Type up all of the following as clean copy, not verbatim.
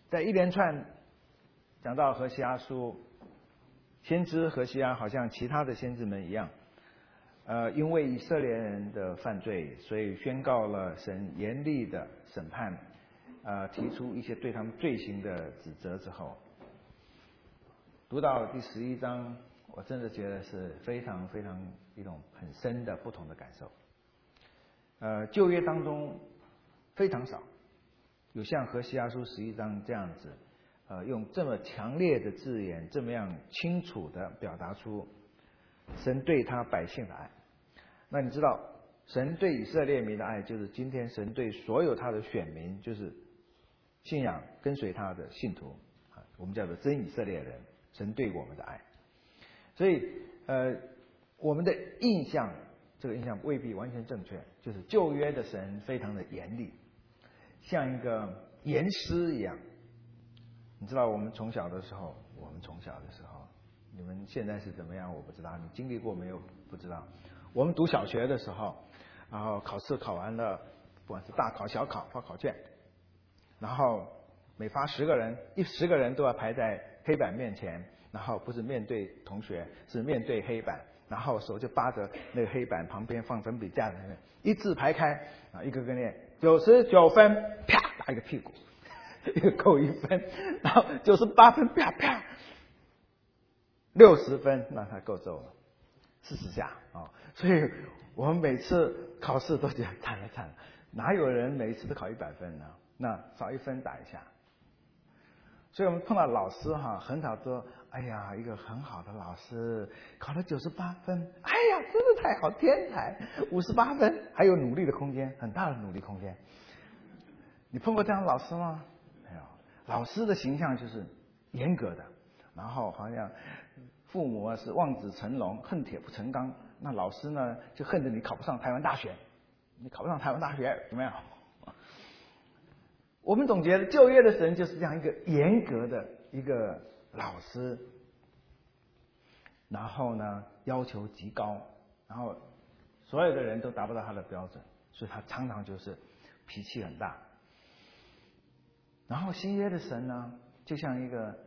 在一连串讲到何西阿书，先知何西阿好像其他的先知们一样，因为以色列人的犯罪，所以宣告了神严厉的审判，提出一些对他们罪行的指责之后，读到第11章，我真的觉得是非常非常一种很深的不同的感受。旧约当中非常少有像何西阿书11章这样子，用这么强烈的字眼，这么样清楚的表达出神对他百姓的爱。那你知道，神对以色列民的爱，就是今天神对所有他的选民，就是信仰跟随他的信徒，我们叫做真以色列人，神对我们的爱。所以我们的印象，这个印象未必完全正确，就是旧约的神非常的严厉，像一个严师一样。你知道我们从小的时候，你们现在是怎么样我不知道，你经历过没有不知道。我们读小学的时候，然后考试考完了，不管是大考小考发考卷，然后每发10个人，10个人都要排在黑板面前，然后不是面对同学，是面对黑板，然后手就扒着那个黑板旁边放粉笔架在那边，一字排开啊，一个个念99分，啪打一个屁股，一个扣1分，然后98分，啪啪，60分，那他够揍了，40下啊！所以我们每次考试都觉得惨了，哪有人每一次都考100分呢？那少1分打一下。所以我们碰到老师很少说，哎呀，一个很好的老师考了98分，哎呀，真的太好，天才！58分，还有努力的空间，很大的努力空间。你碰过这样的老师吗？没有。老师的形象就是严格的，然后好像父母是望子成龙，恨铁不成钢。那老师呢，就恨着你考不上台湾大学，你考不上台湾大学怎么样？我们总觉得旧约的神就是这样一个严格的一个老师，然后呢要求极高，然后所有的人都达不到他的标准，所以他常常就是脾气很大。然后新约的神呢，就像一个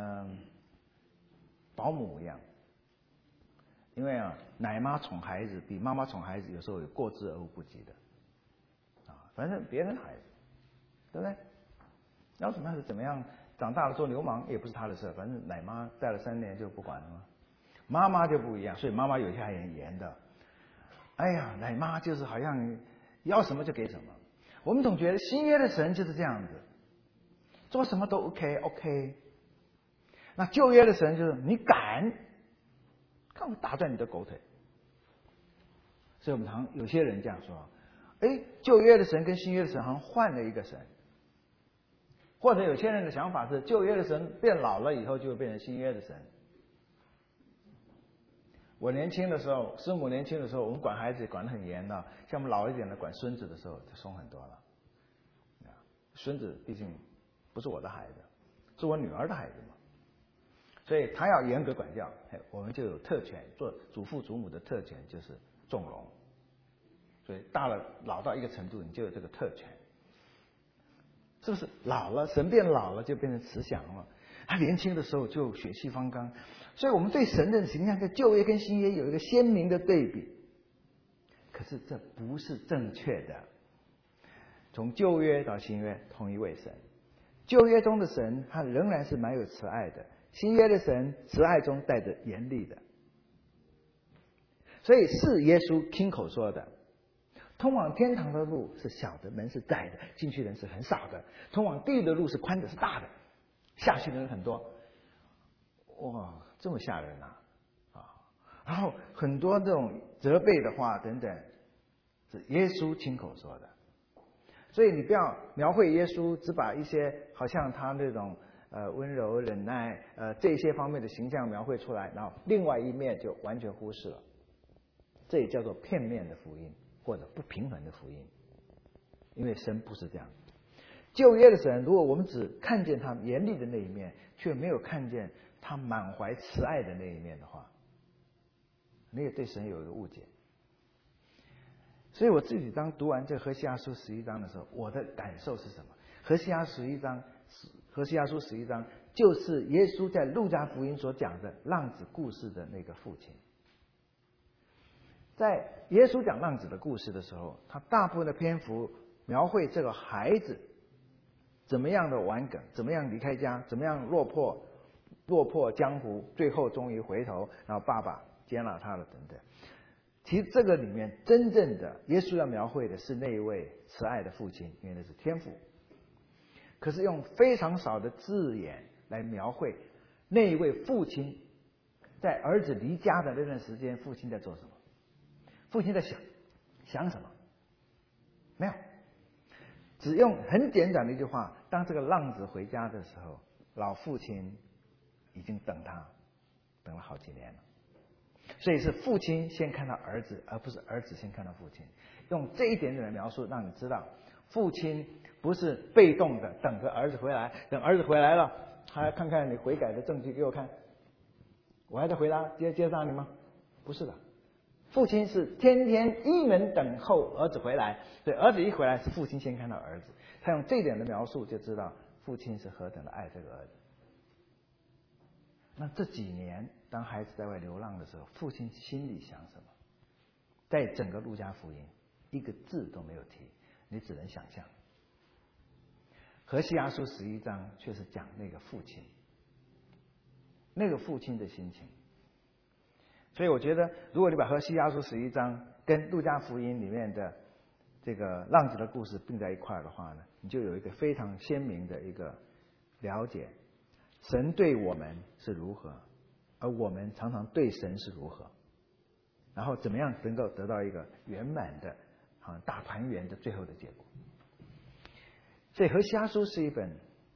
保姆一样，因为奶妈宠孩子比妈妈宠孩子有时候有过之而无不及的反正别人的孩子，对不对？要是他是怎么样长大了做流氓也不是他的事，反正奶妈带了3年就不管了嘛。妈妈就不一样，所以妈妈有些还很严的。哎呀，奶妈就是好像要什么就给什么。我们总觉得新约的神就是这样子，做什么都 OK。那旧约的神就是你敢，看我打断你的狗腿。所以我们有些人这样说，旧约的神跟新约的神好像换了一个神。或者有些人的想法是，旧约的神变老了以后就会变成新约的神。我年轻的时候，师母年轻的时候，我们管孩子管得很严的，像我们老一点的管孙子的时候就松很多了。孙子毕竟不是我的孩子，是我女儿的孩子嘛，所以他要严格管教，我们就有特权，做祖父祖母的特权就是纵容。所以老到一个程度，你就有这个特权。是不是老了，神变老了就变成慈祥了？他年轻的时候就血气方刚，所以我们对神的形象在旧约跟新约有一个鲜明的对比。可是这不是正确的。从旧约到新约，同一位神。旧约中的神他仍然是蛮有慈爱的，新约的神慈爱中带着严厉的。所以是耶稣亲口说的，通往天堂的路是小的，门是窄的，进去人是很少的；通往地狱的路是宽的，是大的，下去的人很多。哇，这么吓人啊！然后很多这种责备的话等等，是耶稣亲口说的。所以你不要描绘耶稣，只把一些好像他那种温柔忍耐这些方面的形象描绘出来，然后另外一面就完全忽视了。这也叫做片面的福音，或者不平衡的福音。因为神不是这样。旧约的神，如果我们只看见他严厉的那一面，却没有看见他满怀慈爱的那一面的话，你也对神有一个误解。所以我自己当读完这何西阿书11章的时候，我的感受是什么？何西阿11章何西阿书11章就是耶稣在路加福音所讲的浪子故事的那个父亲。在耶稣讲浪子的故事的时候，他大部分的篇幅描绘这个孩子怎么样的顽梗，怎么样离开家，怎么样落魄江湖，最后终于回头，然后爸爸接纳他了等等。其实这个里面真正的耶稣要描绘的是那一位慈爱的父亲，因为那是天父。可是用非常少的字眼来描绘那一位父亲在儿子离家的那段时间，父亲在做什么？父亲在想什么？没有，只用很简短的一句话：当这个浪子回家的时候，老父亲已经等了好几年了。所以是父亲先看到儿子，而不是儿子先看到父亲。用这一点点的描述，让你知道父亲不是被动的等着儿子回来，等儿子回来了，还看看你悔改的证据给我看，我还得回答接上你吗？不是的，父亲是天天一门等候儿子回来，对，儿子一回来是父亲先看到儿子。他用这一点的描述就知道父亲是何等的爱这个儿子。那这几年当孩子在外流浪的时候，父亲心里想什么？在整个路加福音一个字都没有提，你只能想象。何西阿书11章却是讲那个父亲的心情。所以我觉得如果你把何西阿书11章跟路加福音里面的这个浪子的故事并在一块的话呢，你就有一个非常鲜明的一个了解，神对我们是如何，而我们常常对神是如何，然后怎么样能够得到一个圆满的大团圆的最后的结果。所以何西阿书是一本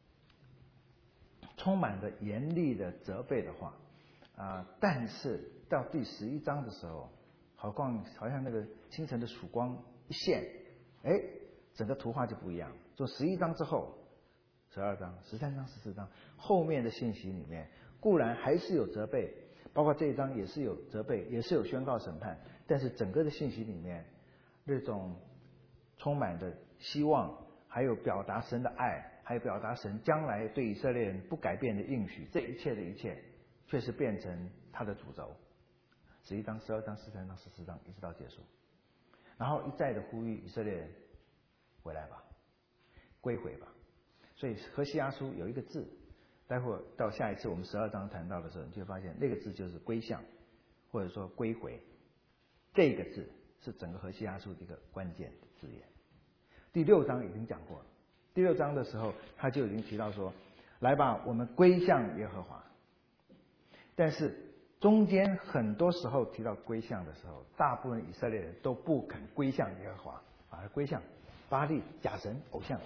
充满了严厉的责备的话但是到第11章的时候，好像那个清晨的曙光一现，整个图画就不一样。从11章之后12章、13章、14章后面的信息里面，固然还是有责备，包括这一章也是有责备，也是有宣告审判，但是整个的信息里面，那种充满的希望，还有表达神的爱，还有表达神将来对以色列人不改变的应许，这一切的一切，却是变成他的主轴。11章、12章、13章、14章一直到结束，然后一再的呼吁以色列人回来吧，归回吧。所以何西阿书有一个字，待会儿到下一次我们12章谈到的时候，你就会发现那个字就是归向，或者说归回。这个字是整个何西阿书的一个关键字眼。第6章已经讲过了，第6章的时候他就已经提到说，来吧，我们归向耶和华。但是中间很多时候提到归向的时候，大部分以色列人都不肯归向耶和华，反而归向巴力、假神、偶像，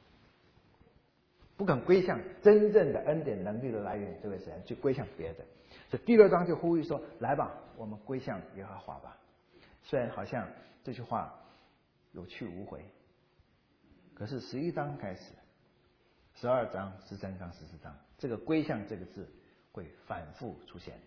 不肯归向真正的恩典能力的来源这位神，去归向别的。所以第6章就呼吁说，来吧，我们归向耶和华吧。虽然好像这句话有去无回，可是11章开始12章、13章、14章，这个归向这个字会反复出现。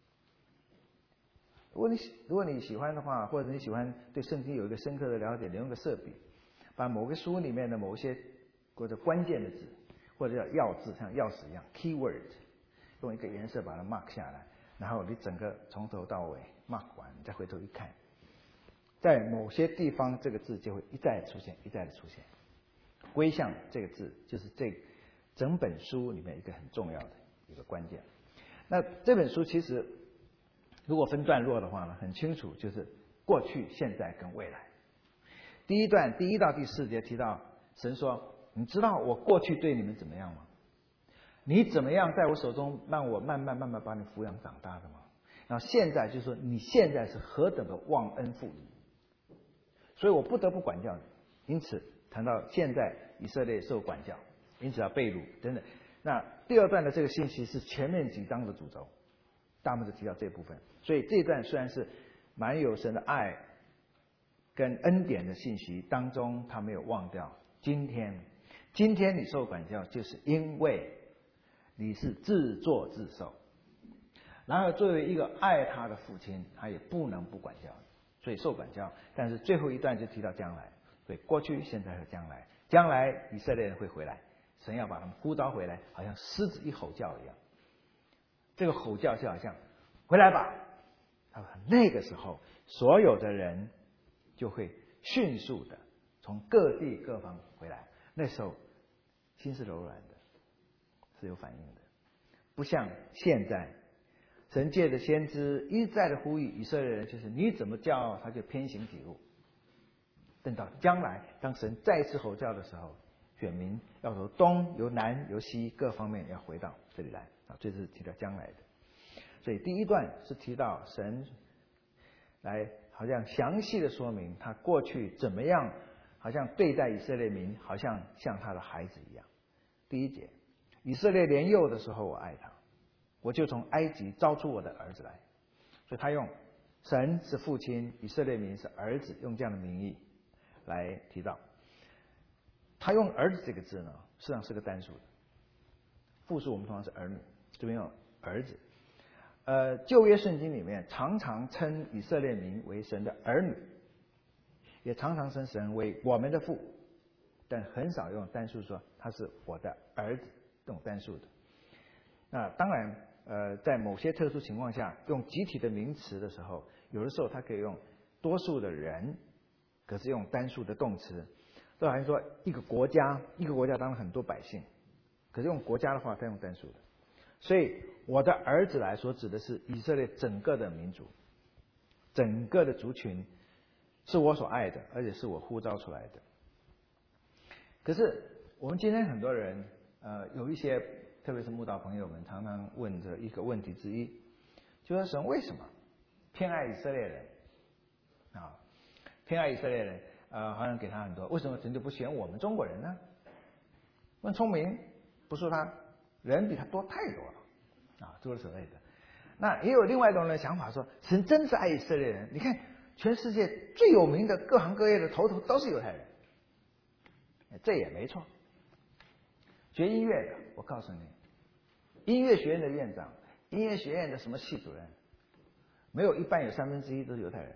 如果你喜欢的话，或者你喜欢对圣经有一个深刻的了解，你用个色笔把某个书里面的某些或者关键的字，或者叫要字，像钥匙一样 keyword， 用一个颜色把它 mark 下来，然后你整个从头到尾 mark 完，你再回头一看，在某些地方这个字就会一再出现，一再的出现。归向这个字就是这整本书里面一个很重要的一个关键。那这本书其实如果分段落的话呢，很清楚，就是过去、现在跟未来。第一段第1到第4节提到神说，你知道我过去对你们怎么样吗？你怎么样在我手中让我慢慢把你抚养长大的吗？然后现在就是说，你现在是何等的忘恩负义，所以我不得不管教你。因此谈到现在以色列受管教，因此要被掳等等。那第2段的这个信息是前面几章的主轴，大部分是提到这部分。所以这一段虽然是蛮有神的爱跟恩典的信息当中，他没有忘掉今天你受管教，就是因为你是自作自受。然而作为一个爱他的父亲，他也不能不管教，所以受管教。但是最后一段就提到将来，对，过去、现在和将来，将来以色列人会回来， 神要把他们呼召回来，好像狮子一吼叫一样。这个吼叫就好像回来吧。他说那个时候，所有的人就会迅速的从各地各方回来。那时候心是柔软的，是有反应的，不像现在，神借着先知一再的呼吁以色列人，就是你怎么叫他就偏行己路。等到将来，当神再次吼叫的时候，选民要由东、由南、由西各方面要回到这里来啊，这是提到将来的。所以第一段是提到神来好像详细的说明他过去怎么样，好像对待以色列民，好像他的孩子一样。第一节，以色列年幼的时候我爱他，我就从埃及招出我的儿子来。所以他用神是父亲，以色列民是儿子，用这样的名义来提到。他用儿子这个字呢，实际上是个单数的，复数我们通常是儿女，这边用儿子。旧约圣经里面常常称以色列民为神的儿女，也常常称神为我们的父，但很少用单数说他是我的儿子，这种单数的。那当然，在某些特殊情况下，用集体的名词的时候，有的时候他可以用多数的人，可是用单数的动词。就好像说一个国家当然很多百姓，可是用国家的话，他用单数的。所以我的儿子来说，指的是以色列整个的民族，整个的族群是我所爱的，而且是我呼召出来的。可是我们今天很多人，有一些特别是慕道朋友们常常问着一个问题之一，就说神为什么偏爱以色列人啊？偏爱以色列人，好像给他很多，为什么神就不选我们中国人呢？问聪明，不说他人比他多太多了啊，诸如此类的。那也有另外一种人的想法说，神真是爱以色列人。你看全世界最有名的各行各业的头都是犹太人，这也没错。学音乐的，我告诉你，音乐学院的院长，音乐学院的什么系主任，没有一半有1/3都是犹太人。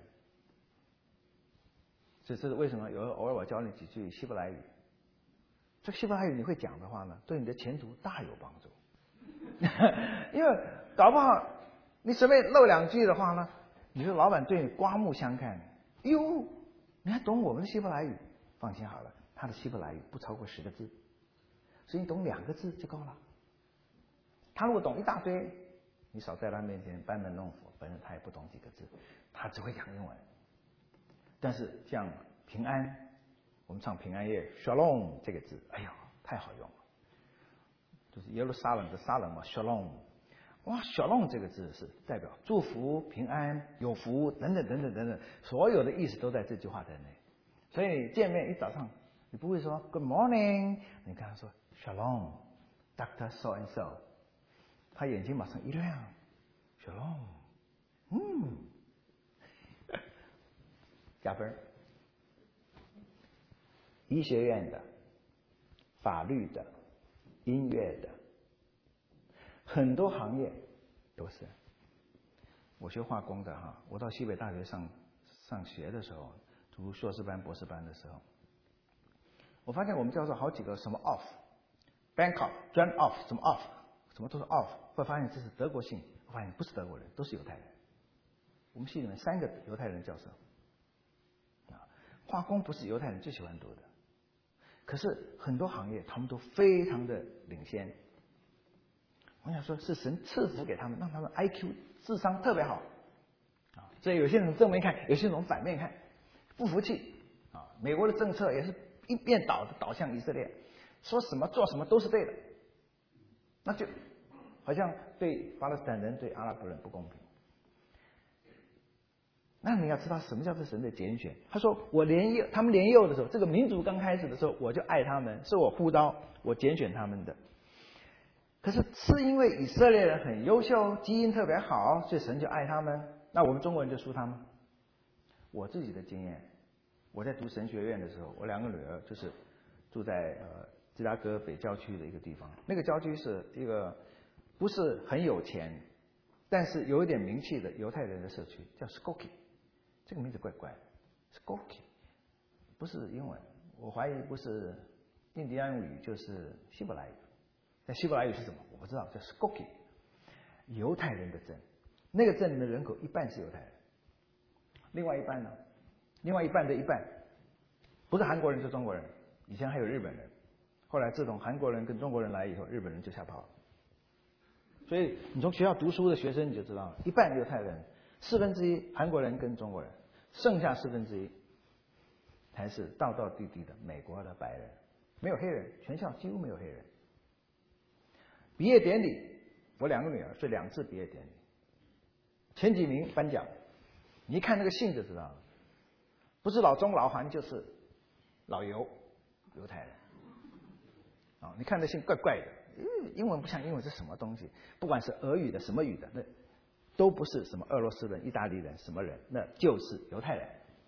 这是为什么？偶尔我教你几句希伯来语。这希伯来语你会讲的话呢，对你的前途大有帮助。因为搞不好你随便漏2句的话呢，你的老板对你刮目相看。哟，你还懂我们的希伯来语？放心好了，他的希伯来语不超过10个字，所以你懂2个字就够了。他如果懂一大堆，你少在他面前班门弄斧，反正他也不懂几个字，他只会讲英文。但是像平安，我们唱平安夜 Shalom 这个字，哎呦，太好用了，就是耶路撒冷的撒冷嘛 Shalom， 哇 Shalom 这个字是代表祝福、平安、有福等等等等等等，所有的意思都在这句话在内。所以你见面一早上，你不会说 Good morning， 你跟他说 Shalom Dr. So and So， 他眼睛马上一亮 Shalom， 加分。医学院的、法律的、音乐的，很多行业都是。我学化工的哈，我到西北大学上学的时候，读硕士班、博士班的时候，我发现我们教授好几个什么 off、Bangkok、专 off， 什么 off， 什么都是 off， 会发现这是德国姓，我发现不是德国人，都是犹太人。我们系里面3个犹太人教授。化工不是犹太人最喜欢读的，可是很多行业他们都非常的领先。我想说是神赐福给他们，让他们 IQ 智商特别好啊。所以有些人正面看，有些人反面看，不服气啊。美国的政策也是一边倒向以色列，说什么做什么都是对的，那就好像对巴勒斯坦人、对阿拉伯人不公平。那你要知道什么叫做神的拣选。他说他们年幼的时候，这个民族刚开始的时候，我就爱他们，是我呼召我拣选他们的。可是是因为以色列人很优秀，基因特别好，所以神就爱他们，那我们中国人就输他们？我自己的经验，我在读神学院的时候，我2个女儿就是住在芝加哥北郊区的一个地方。那个郊区是一个不是很有钱，但是有一点名气的犹太人的社区，叫 Skokie。这个名字怪怪 ，Skokie 不是英文，我怀疑不是印第安语就是希伯来语。那希伯来语是什么？我不知道，叫 Skokie， 犹太人的镇。那个镇的人口一半是犹太人，另外一半呢？另外一半的一半，不是韩国人就中国人，以前还有日本人，后来自从韩国人跟中国人来以后，日本人就吓跑了。所以你从学校读书的学生你就知道了，一半犹太人，1/4韩国人跟中国人，剩下1/4才是道道地地的美国的白人，没有黑人，全校几乎没有黑人。毕业典礼，我2个女儿是2次毕业典礼，前几名颁奖，你一看那个姓就知道了，不是老中老韩就是老犹，犹太人。你看那姓怪怪的，英文不像英文是什么东西，不管是俄语的什么语的，那都不是什么俄罗斯人、意大利人什么人，那就是犹太人。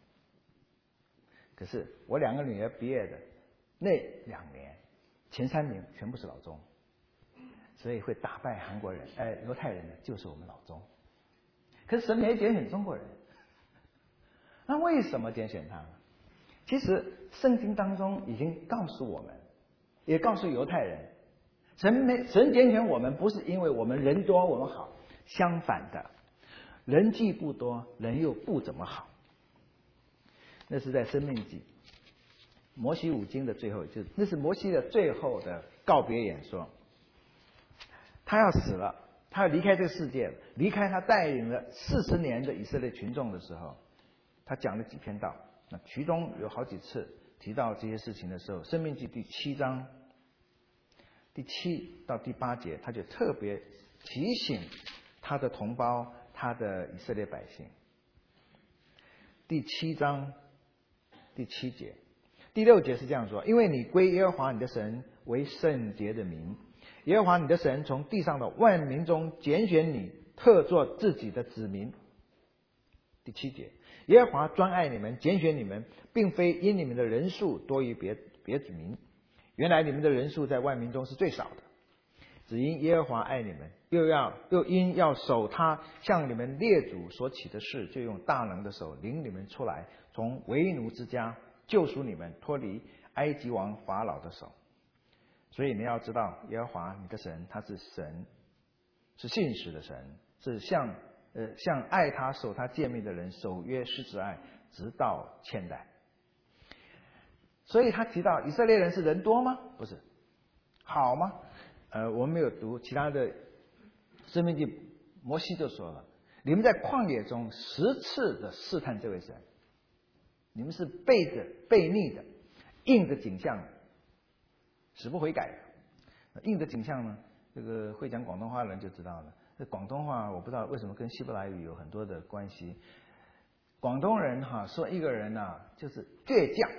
可是我2个女儿毕业的那2年，前3名全部是老中，所以会打败韩国人、犹太人的就是我们老中。可是神没拣选中国人，那为什么拣选他呢？其实圣经当中已经告诉我们，也告诉犹太人，神拣选我们不是因为我们人多我们好，相反的，人既不多，人又不怎么好。那是在申命记，摩西5经的最后，那是摩西的最后的告别演说。他要死了，他要离开这个世界，离开他带领了40年的以色列群众的时候，他讲了几篇道。那其中有好几次提到这些事情的时候，申命记第7章第7到第8节，他就特别提醒他的同胞，他的以色列百姓。第7章第7节，第6节是这样说：因为你归耶和华你的神为圣洁的民，耶和华你的神从地上的万民中拣选你，特作自己的子民。第7节，耶和华专爱你们，拣选你们，并非因你们的人数多于别子民。原来你们的人数在万民中是最少的，只因耶和华爱你们，又因要守他向你们列祖所起的事，就用大能的手领你们出来，从为奴之家救赎你们，脱离埃及王法老的手。所以你要知道，耶和华你的神，他是神，是信实的神，是向爱他守他诫命的人守约施慈爱，直到千代。所以他提到以色列人是人多吗？不是。好吗？我们没有读其他的申命记，摩西就说了，你们在旷野中10次的试探这位神，你们是背逆的，硬的景象，死不悔改的。硬的景象呢，这个会讲广东话的人就知道了。这广东话我不知道为什么跟希伯来语有很多的关系。广东人说一个人就是倔强，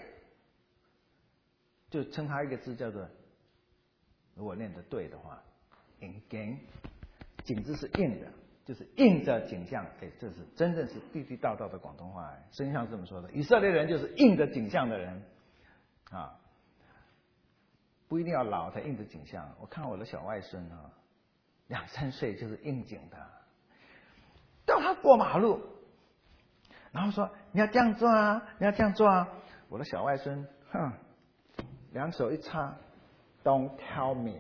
就称他一个字叫做，如果念得对的话，硬颈，颈字是硬的，就是硬着颈项。这是真正是地地道道的广东话。圣经上这么说的，以色列人就是硬着颈项的人啊，不一定要老才硬着颈项。我看我的小外孙2、3岁就是硬颈的，叫他过马路，然后说你要这样做啊，你要这样做啊。我的小外孙2手一插 ，Don't tell me，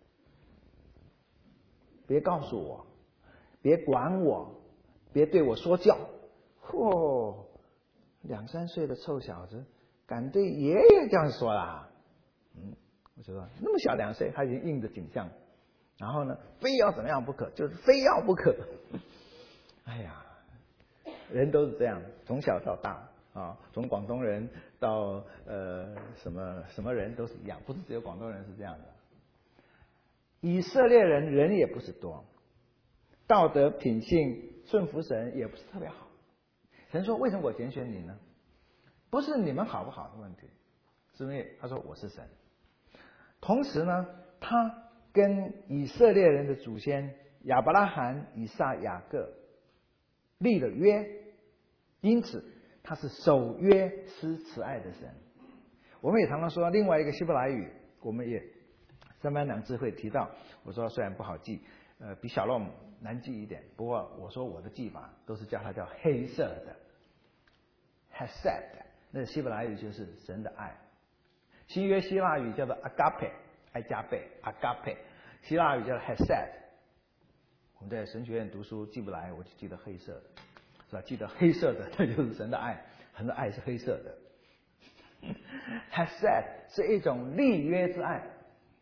别告诉我，别管我，别对我说教。2、3岁的臭小子敢对爷爷这样说啦？我就说那么小2岁，他已经硬着颈项，然后呢，非要怎么样不可，就是非要不可。哎呀，人都是这样，从小到大从广东人到什么人都是一样，不是只有广东人是这样的。以色列人也不是多，道德品性顺服神也不是特别好。神说为什么我拣选你呢？不是你们好不好的问题，是因为他说我是神。同时呢，他跟以色列人的祖先亚伯拉罕、以撒、雅各立了约，因此他是守约施慈爱的神。我们也常常说另外一个希伯来语，我们也3班2智会提到，我说虽然不好记，比小洛姆难记一点，不过我说我的记法都是叫它叫黑色的 Hesed， 那希伯来语就是神的爱。 新约希腊语叫做 agape， 爱加倍 agape， 希腊语叫做 hesed。我们在神学院读书记不来，我就记得黑色的，是吧？记得黑色的，这就是神的爱，神的爱是黑色的。hesed 是一种立约之爱。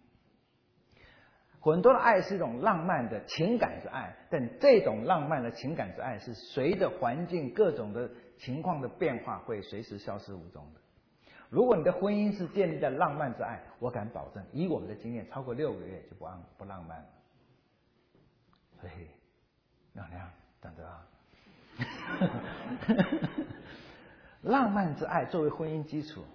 很多的爱是一种浪漫的情感之爱，但这种浪漫的情感之爱是随着环境各种的情况的变化会随时消失无踪的。如果你的婚姻是建立在浪漫之爱，我敢保证，以我们的经验，超过6个月就不浪漫了。所以，亮亮等着啊！浪漫之爱作为婚姻基础，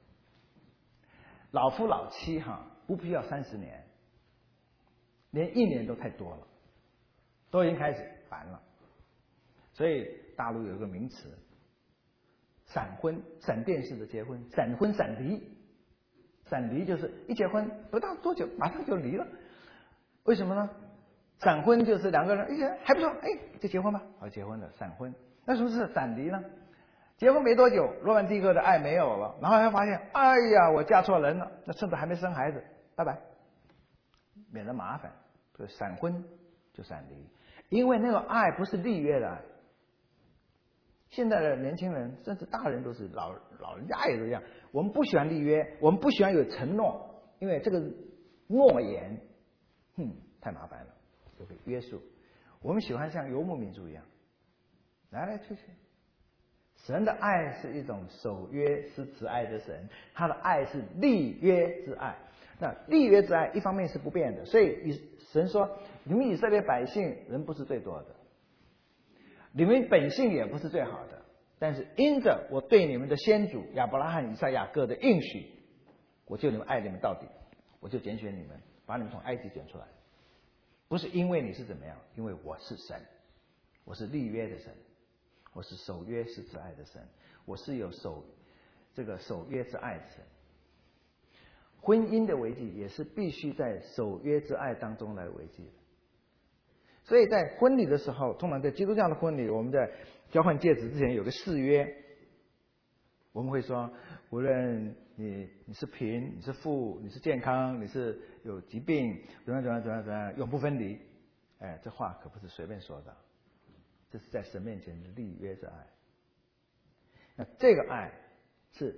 老夫老妻不必要30年。连1年都太多了，都已经开始烦了。所以大陆有一个名词，闪婚，闪电式的结婚，闪婚闪离。闪离就是一结婚不到多久马上就离了。为什么呢？闪婚就是2个人还不错，就结婚吧，好结婚了，闪婚。那什么是闪离呢？结婚没多久，罗曼蒂克的爱没有了，然后还发现，哎呀，我嫁错人了，那趁着还没生孩子，拜拜，免得麻烦。所以闪婚就闪离，因为那个爱不是立约的爱。现在的年轻人甚至大人都是老人家也是这样，我们不喜欢立约，我们不喜欢有承诺，因为这个诺言太麻烦了，就会约束。我们喜欢像游牧民族一样来来去去。神的爱是一种守约是慈爱的神，他的爱是立约之爱。那立约之爱一方面是不变的，所以神说，你们以色列百姓人不是最多的，你们本性也不是最好的，但是因着我对你们的先祖亚伯拉罕、以撒、雅各的应许，我就你们爱你们到底，我就拣选你们，把你们从埃及拣出来。不是因为你是怎么样，因为我是神，我是立约的神，我是守约是之爱的神，我是有守约之爱的神。婚姻的维系也是必须在守约之爱当中来维系的。所以在婚礼的时候，通常在基督教的婚礼，我们在交换戒指之前有个誓约，我们会说，无论你是贫，你是富，你是健康，你是有疾病，怎样，永不分离。这话可不是随便说的，这是在神面前的立约之爱。那这个爱是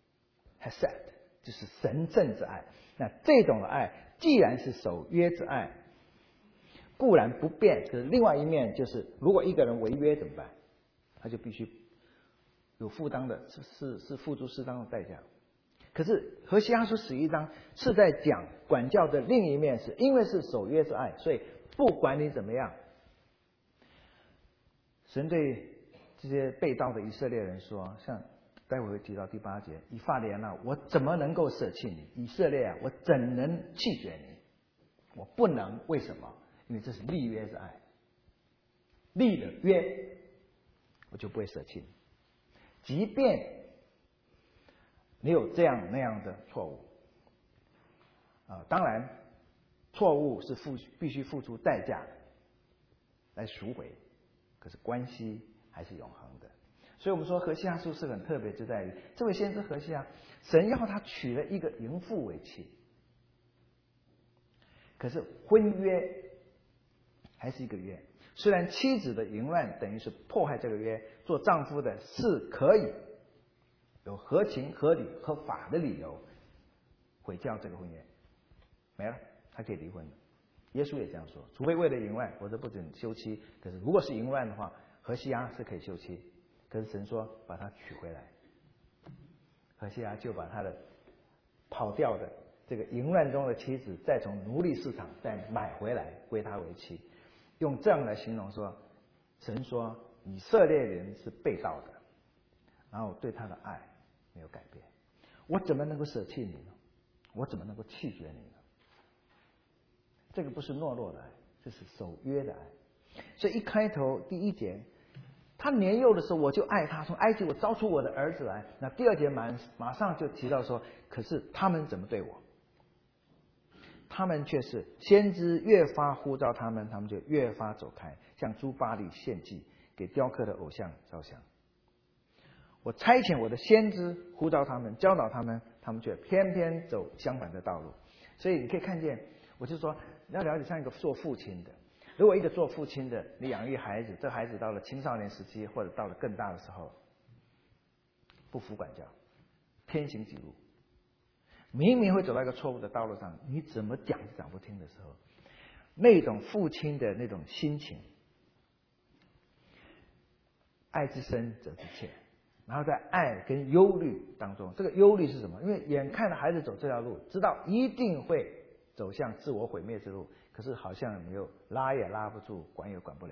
hesed， 就是神圣之爱。那这种的爱既然是守约之爱，固然不变，可是另外一面就是，如果一个人违约怎么办？他就必须有负担的，是付出适当的代价。可是何西阿书11章是在讲管教的另一面，是因为是守约之爱，所以不管你怎么样，神对这些被盗的以色列人说，像待会会提到第8节，以法莲啊，我怎么能够舍弃你？以色列啊，我怎能弃绝你？我不能，为什么？因为这是立约之爱，立了约，我就不会舍弃你。即便你有这样那样的错误，当然错误是必须付出代价来赎回，可是关系还是永恒的。所以我们说何西阿书是很特别，就在于这位先知何西阿，神要他娶了一个淫妇为妻，可是婚约还是一个约。虽然妻子的淫乱等于是破坏这个约，做丈夫的是可以有合情合理合法的理由毁掉这个婚约，没了，他可以离婚的。耶稣也这样说，除非为了淫乱，否则不准休妻。可是如果是淫乱的话，何西阿是可以休妻，可是神说把他娶回来，何西阿就把他的跑掉的这个淫乱中的妻子再从奴隶市场再买回来归他为妻。用这样来形容说，神说以色列人是被盗的，然后对他的爱没有改变，我怎么能够舍弃你呢？我怎么能够弃绝你呢？这个不是懦弱的爱，这是守约的爱。所以一开头第1节，他年幼的时候我就爱他，从埃及我招出我的儿子来。那第2节马上就提到说，可是他们怎么对我？他们却是先知越发呼召他们，他们就越发走开，向诸巴力献祭，给雕刻的偶像烧香。我差遣我的先知呼召他们，教导他们他们却偏偏走相反的道路。所以你可以看见，我就说你要了解，像一个做父亲的，如果一个做父亲的，你养育孩子，这孩子到了青少年时期或者到了更大的时候，不服管教，偏行己路，明明会走到一个错误的道路上，你怎么讲都讲不听的时候，那种父亲的那种心情，爱之深责之切，然后在爱跟忧虑当中，这个忧虑是什么？因为眼看着孩子走这条路，知道一定会走向自我毁灭之路，可是好像你又拉也拉不住，管也管不了。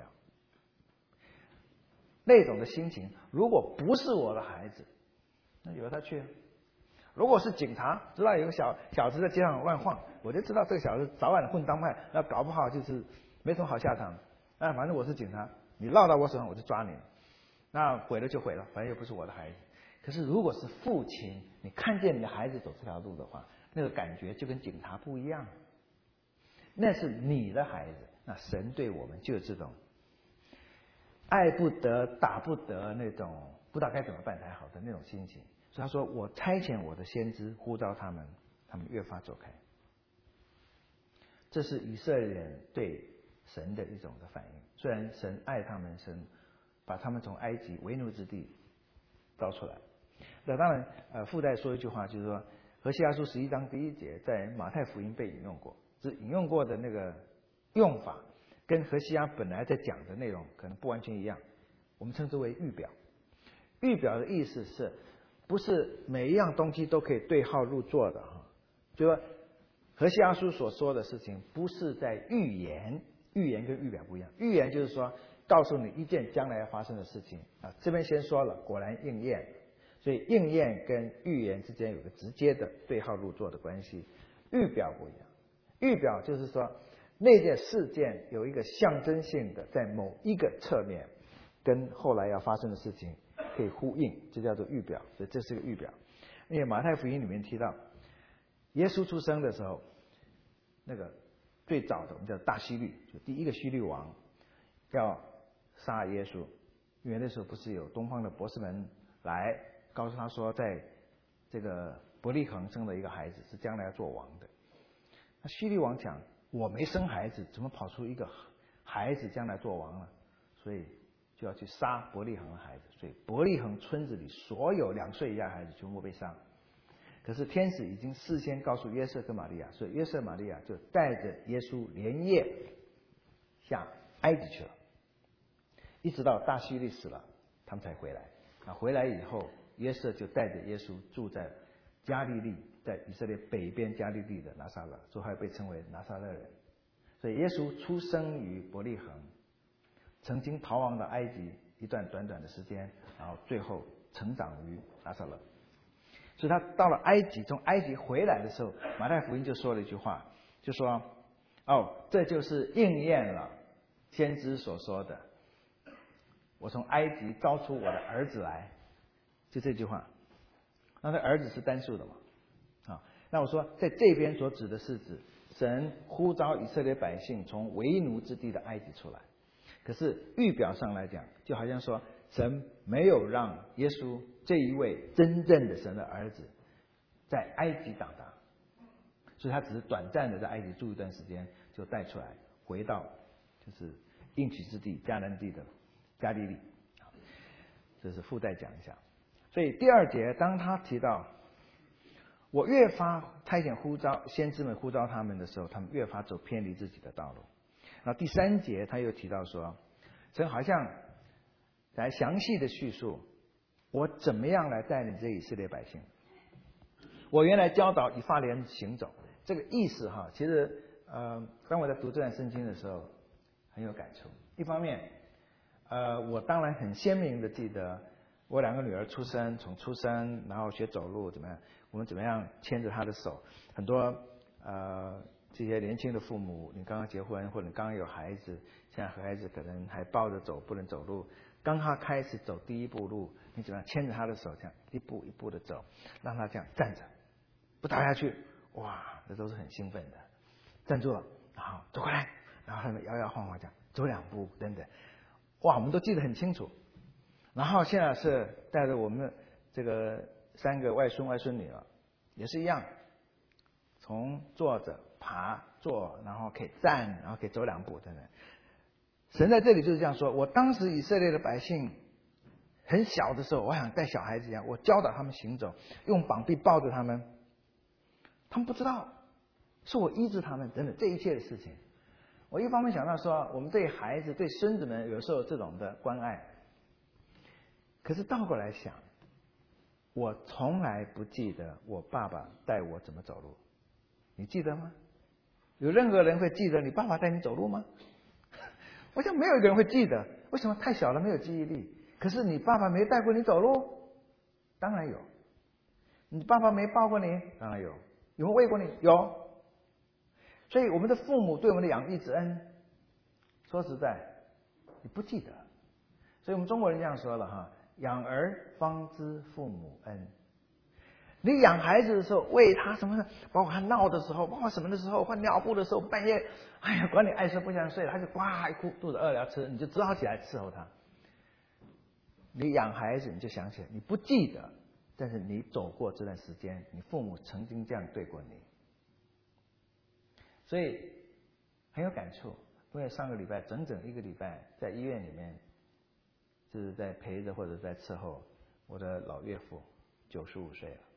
那种的心情，如果不是我的孩子，那由他去。如果是警察，知道有个小子在街上乱晃，我就知道这个小子早晚混当派，那搞不好就是没什么好下场。反正我是警察，你落到我手上我就抓你。那毁了就毁了，反正又不是我的孩子。可是如果是父亲，你看见你的孩子走这条路的话，那个感觉就跟警察不一样。那是你的孩子，那神对我们就有这种爱不得、打不得那种不知道该怎么办才好的那种心情。所以他说：“我差遣我的先知呼召他们，他们越发走开。”这是以色列人对神的一种的反应。虽然神爱他们，神把他们从埃及为奴之地招出来。那当然，附带说一句话，就是说，何西阿书11章第1节在马太福音被引用过，只引用过的那个用法跟何西阿本来在讲的内容可能不完全一样。我们称之为预表。预表的意思是，不是每一样东西都可以对号入座的哈。就说何西阿书所说的事情，不是在预言，预言跟预表不一样。预言就是说，告诉你一件将来要发生的事情啊。这边先说了，果然应验。所以应验跟预言之间有个直接的对号入座的关系。预表不一样，预表就是说那件事件有一个象征性的，在某一个侧面跟后来要发生的事情可以呼应，这叫做预表。所以这是个预表。因为马太福音里面提到，耶稣出生的时候，那个最早的我们叫大希律，就第一个希律王要杀耶稣，因为那时候不是有东方的博士们来告诉他说，在这个伯利恒生了一个孩子，是将来要做王的。那希律王讲，我没生孩子，怎么跑出一个孩子将来做王了？所以就要去杀伯利恒的孩子。所以伯利恒村子里所有2岁以下的孩子全部被杀。可是天使已经事先告诉约瑟跟玛利亚，所以约瑟玛利亚就带着耶稣连夜下埃及去了，一直到大希律死了，他们才回来。回来以后，约瑟就带着耶稣住在加利利，在以色列北边加利利的拿撒勒，所以还被称为拿撒勒人。所以耶稣出生于伯利恒，曾经逃亡到埃及一段短短的时间，然后最后成长于拿撒勒。所以他到了埃及，从埃及回来的时候，马太福音就说了一句话，就说：“哦，这就是应验了先知所说的，我从埃及招出我的儿子来。”就这句话。那这儿子是单数的嘛？那我说在这边所指的是指神呼召以色列百姓从为奴之地的埃及出来。可是预表上来讲，就好像说神没有让耶稣这一位真正的神的儿子在埃及长大，所以他只是短暂的在埃及住一段时间，就带出来回到就是应许之地迦南地的加利利。这是附带讲一下。所以第2节当他提到我越发差遣呼召先知们呼召他们的时候，他们越发走偏离自己的道路。然后第3节他又提到说，神好像来详细的叙述我怎么样来带领这以色列百姓。我原来教导以法莲行走，这个意思哈，其实当我在读这段圣经的时候很有感触。一方面我当然很鲜明的记得我2个女儿出生，从出生然后学走路怎么样，我们怎么样牵着她的手。很多这些年轻的父母，你刚刚结婚或者你刚刚有孩子，现在和孩子可能还抱着走不能走路，刚他开始走第一步路，你怎么样牵着他的手，这样一步一步的走，让他这样站着不倒下去。哇，这都是很兴奋的。站住了，然后走过来，然后他们摇摇晃晃这样走2步等等。哇，我们都记得很清楚。然后现在是带着我们这个3个外孙外孙女也是一样，从坐着、爬、坐，然后可以站，然后可以走2步等等。神在这里就是这样说：我当时以色列的百姓很小的时候，我想带小孩子一样，我教导他们行走，用膀臂抱着他们，他们不知道是我医治他们等等这一切的事情。我一方面想到说，我们对孩子、对孙子们有时候这种的关爱，可是倒过来想，我从来不记得我爸爸带我怎么走路，你记得吗？有任何人会记得你爸爸带你走路吗？我想没有一个人会记得，为什么？太小了，没有记忆力。可是你爸爸没带过你走路，当然有。你爸爸没抱过你，当然有。有没有喂过你？有。所以我们的父母对我们的养育之恩，说实在，你不记得。所以我们中国人这样说了哈：养儿方知父母恩。你养孩子的时候，喂他什么呢？包括他闹的时候，包括什么的时候，换尿布的时候，半夜，哎呀，管你爱睡不想睡，他就呱一哭，肚子饿了要吃，你就只好起来伺候他。你养孩子，你就想起来，你不记得，但是你走过这段时间，你父母曾经这样对过你，所以很有感触。因为上个礼拜整整1个礼拜在医院里面，就是在陪着或者在伺候我的老岳父，95岁了。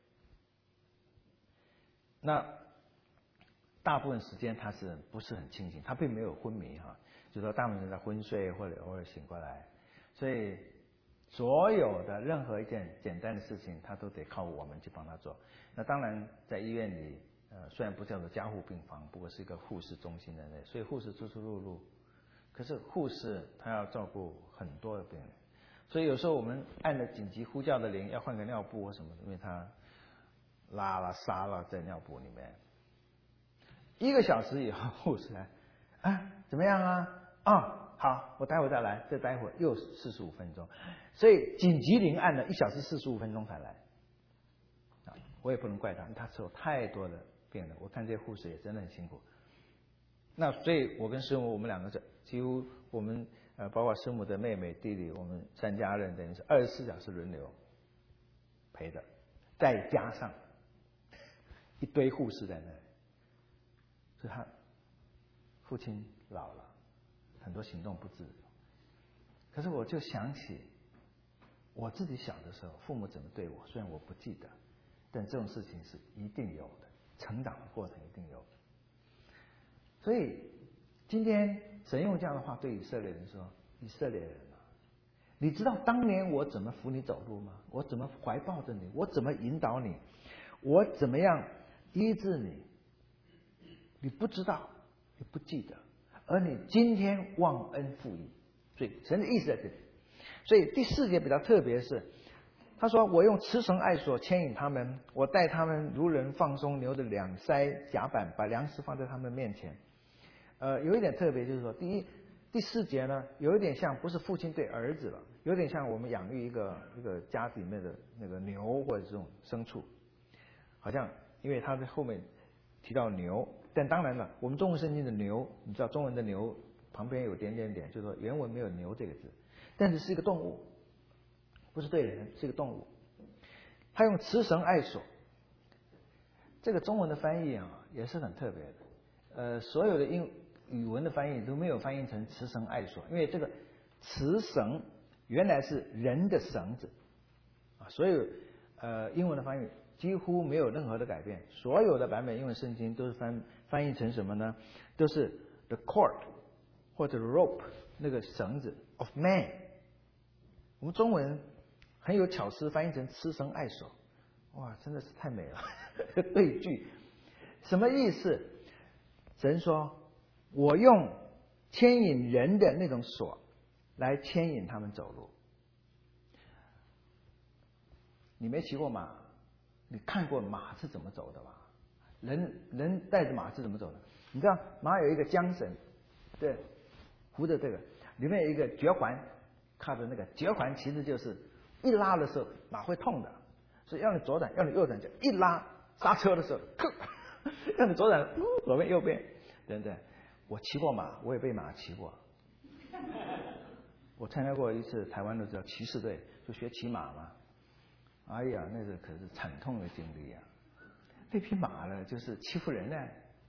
那大部分时间他是不是很清醒？他并没有昏迷哈，就是说大部分人在昏睡或者偶尔醒过来，所以所有的任何一件简单的事情，他都得靠我们去帮他做。那当然，在医院里，虽然不叫做加护病房，不过是一个护士中心的那，所以护士出出入入。可是护士他要照顾很多的病人，所以有时候我们按了紧急呼叫的铃，要换个尿布或什么，因为他拉了撒了在尿布里面。1个小时以后，护士来，怎么样啊？好，我待会再来，再待会又45分钟，所以紧急铃按了1小时45分钟才来。我也不能怪他，他伺候太多的病人，我看这些护士也真的很辛苦。那所以我跟师母，我们2个几乎我们包括师母的妹妹弟弟，我们3家人等于是24小时轮流陪着，再加上一堆护士在那里，所以他父亲老了，很多行动不自如。可是我就想起我自己小的时候，父母怎么对我，虽然我不记得，但这种事情是一定有的，成长的过程一定有的。所以今天神用这样的话对以色列人说：以色列人啊，你知道当年我怎么扶你走路吗？我怎么怀抱着你？我怎么引导你？我怎么样医治你？你不知道，你不记得，而你今天忘恩负义。所以神的意思在这里。所以第4节比较特别是，他说：我用慈绳爱索牵引他们，我带他们如人放松牛的两腮甲板，把粮食放在他们面前。有一点特别就是说，第4节呢，有一点像不是父亲对儿子了，有点像我们养育一个家里面的那个牛或者这种牲畜，好像因为他在后面提到牛，但当然了，我们中文圣经的牛，你知道中文的牛旁边有点点点，就是说原文没有牛这个字，但是是一个动物，不是对人，是一个动物。他用慈绳爱索，这个中文的翻译啊也是很特别的。所有的语文的翻译都没有翻译成慈绳爱索，因为这个慈绳原来是人的绳子啊，所有英文的翻译几乎没有任何的改变，所有的版本英文圣经都是翻译成什么呢？都是 the cord 或者 rope 那个绳子 of man。我们中文很有巧思，翻译成慈绳爱索，哇，真的是太美了对句什么意思？神说我用牵引人的那种索来牵引他们走路。你没骑过马，你看过马是怎么走的吧？人带着马是怎么走的？你知道马有一个缰绳，对，扶着这个，里面有一个绝环，靠着那个绝环，其实就是一拉的时候马会痛的，所以要你左转要你右转，就一拉，刹车的时候要你左转左边右边，对不对？我骑过马，我也被马骑过。我参加过一次台湾的叫骑士队，就学骑马嘛。哎呀，那个可是惨痛的经历啊！ 这匹马呢，就是欺负人呢。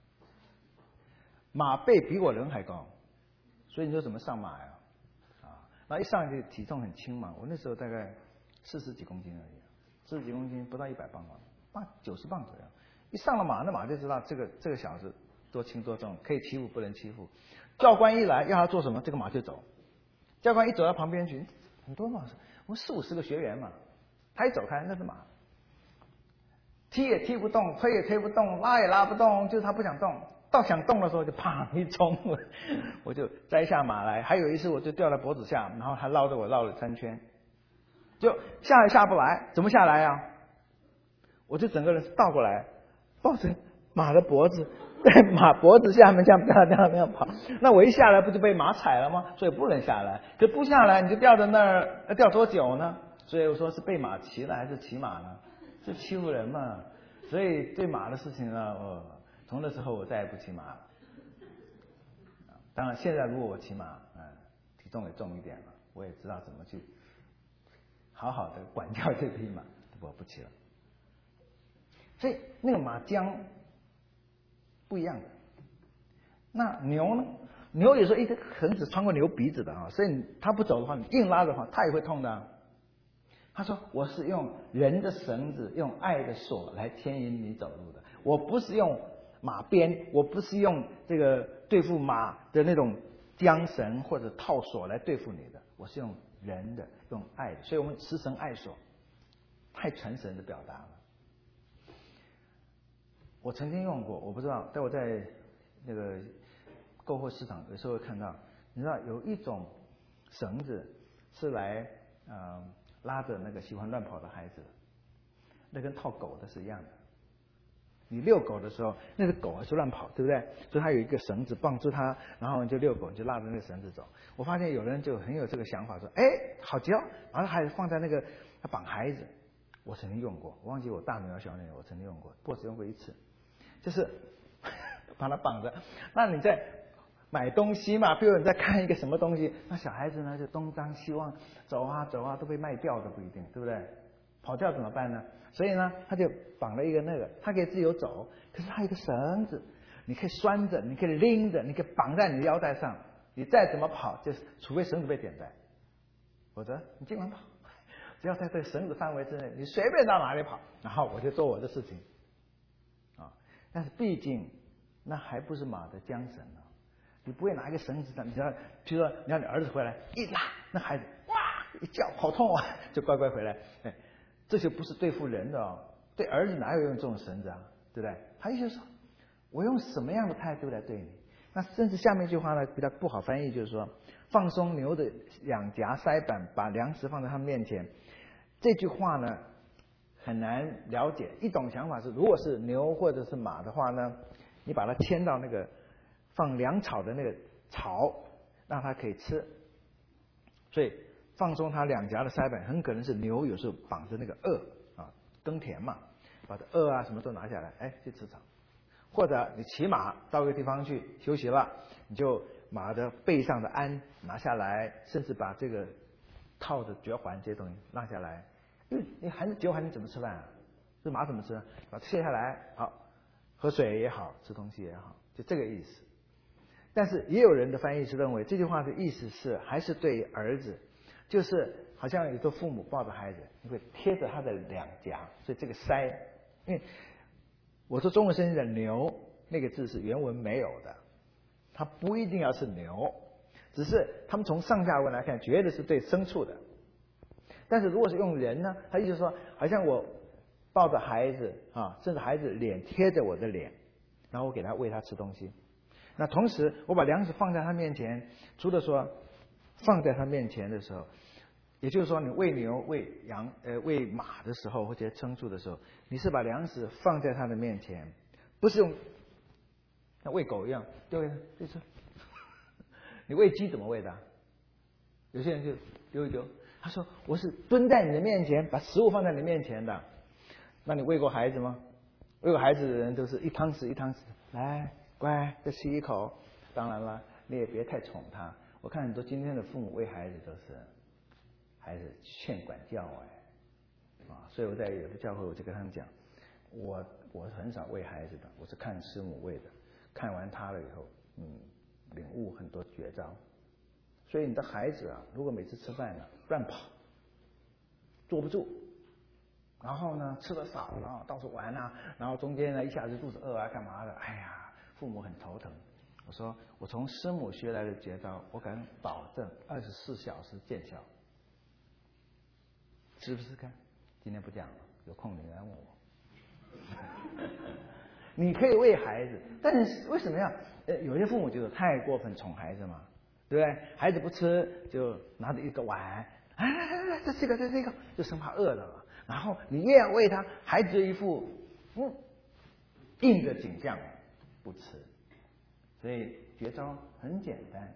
马背比我人还高，所以你说怎么上马呀？那一上去体重很轻嘛，我那时候大概40几公斤而已，40几公斤不到100磅吧，90磅左右。一上了马，那马就知道这个小子多轻多重，可以欺负不能欺负。教官一来要他做什么，这个马就走。教官一走到旁边去，很多嘛，我们40-50个学员嘛，他一走开，那是马，踢也踢不动，推也推不动，拉也拉不动，就是他不想动。到想动的时候就砰一冲，我就摘下马来。还有一次我就掉在脖子下，然后他绕着我绕了3圈，就下也下不来，怎么下来啊？我就整个人倒过来，抱着马的脖子，在马脖子下面这样跑。那我一下来不就被马踩了吗？所以不能下来。可不下来你就掉在那儿，要掉多久呢？所以我说是被马骑了还是骑马呢？是欺负人嘛。所以对马的事情呢，从那之后我再也不骑马了。当然现在如果我骑马，体重也重一点了，我也知道怎么去好好的管教这匹马，我不骑了。所以那个马缰不一样的。那牛呢？牛有时候一根绳子穿过牛鼻子的啊，所以它不走的话，你硬拉的话，它也会痛的。他说我是用人的绳子，用爱的锁来牵引你走路的，我不是用马鞭，我不是用这个对付马的那种缰绳或者套索来对付你的，我是用人的，用爱的。所以我们持绳爱锁，太传神的表达了。我曾经用过，我不知道，但我在那个购货市场有时候会看到，你知道有一种绳子是来拉着那个喜欢乱跑的孩子的，那跟套狗的是一样的。你遛狗的时候，那个狗还是乱跑，对不对？所以它有一个绳子绑住它，然后你就遛狗，你就拉着那个绳子走。我发现有人就很有这个想法，说好教，然后还放在那个他绑孩子。我曾经用过，我忘记我大女儿小女儿我曾经用过，我只用过一次，就是把它绑着。那你在买东西嘛，比如你在看一个什么东西，那小孩子呢就东张西望，走啊都被卖掉的不一定，对不对？跑掉怎么办呢？所以呢他就绑了一个那个，他可以自由走，可是他有一个绳子，你可以拴着，你可以拎着，你可以绑在你的腰带上，你再怎么跑，就是除非绳子被点在，否则你尽管跑，只要在这个绳子范围之内，你随便到哪里跑，然后我就做我的事情啊。但是毕竟那还不是马的缰绳啊，你不会拿一个绳子的，你知道，比如说你让你儿子回来一拉，那孩子哇一叫好痛啊，就乖乖回来。这就不是对付人的哦，对儿子哪有用这种绳子啊，对不对？他就说我用什么样的态度来对你？那甚至下面一句话呢比较不好翻译，就是说放松牛的两颊腮板，把粮食放在他们面前。这句话呢很难了解。一种想法是，如果是牛或者是马的话呢，你把它牵到那个放粮草的那个草，让它可以吃，所以放松它两颊的腮板，很可能是牛有时候绑着那个轭啊，耕田嘛，把它轭啊什么都拿下来，去吃草。或者你骑马到一个地方去休息了，你就马的背上的鞍拿下来，甚至把这个套的脚环这些东西拉下来。你脚环你怎么吃饭啊？这马怎么吃？把它卸下来，好，喝水也好，吃东西也好，就这个意思。但是也有人的翻译是认为这句话的意思是还是对儿子，就是好像有个父母抱着孩子，你会贴着他的两颊，所以这个腮，因为我说中文圣经的牛那个字是原文没有的，它不一定要是牛，只是他们从上下文来看觉得是对牲畜的。但是如果是用人呢，他意思说好像我抱着孩子啊，甚至孩子脸贴着我的脸，然后我给他喂他吃东西。那同时我把粮食放在他面前，除了说放在他面前的时候，也就是说你喂牛喂羊喂马的时候或者牲畜的时候，你是把粮食放在他的面前，不是用像喂狗一样丢给他对吃。你喂鸡怎么喂的？有些人就丢一丢，他说我是蹲在你的面前把食物放在你面前的。那你喂过孩子吗？喂过孩子的人都是一汤匙一汤匙，来乖再吃一口。当然了你也别太宠他，我看很多今天的父母喂孩子都是孩子劝管教所以我在有的教会我就跟他们讲，我我很少喂孩子的，我是看师母喂的，看完他了以后，领悟很多绝招。所以你的孩子啊，如果每次吃饭呢乱跑，坐不住，然后呢吃的少，然后到处玩啊，然后中间呢一下子肚子饿啊干嘛的，哎呀，父母很头疼。我说我从师母学来的绝招，我敢保证24小时见效，试不试看？今天不讲了，有空你来问我。你可以喂孩子，但是为什么要？有些父母就是太过分宠孩子嘛，对不对？孩子不吃就拿着一个碗，来，这个，就生怕饿了嘛。然后你越要喂他，孩子一副硬的景象，不吃。所以绝招很简单，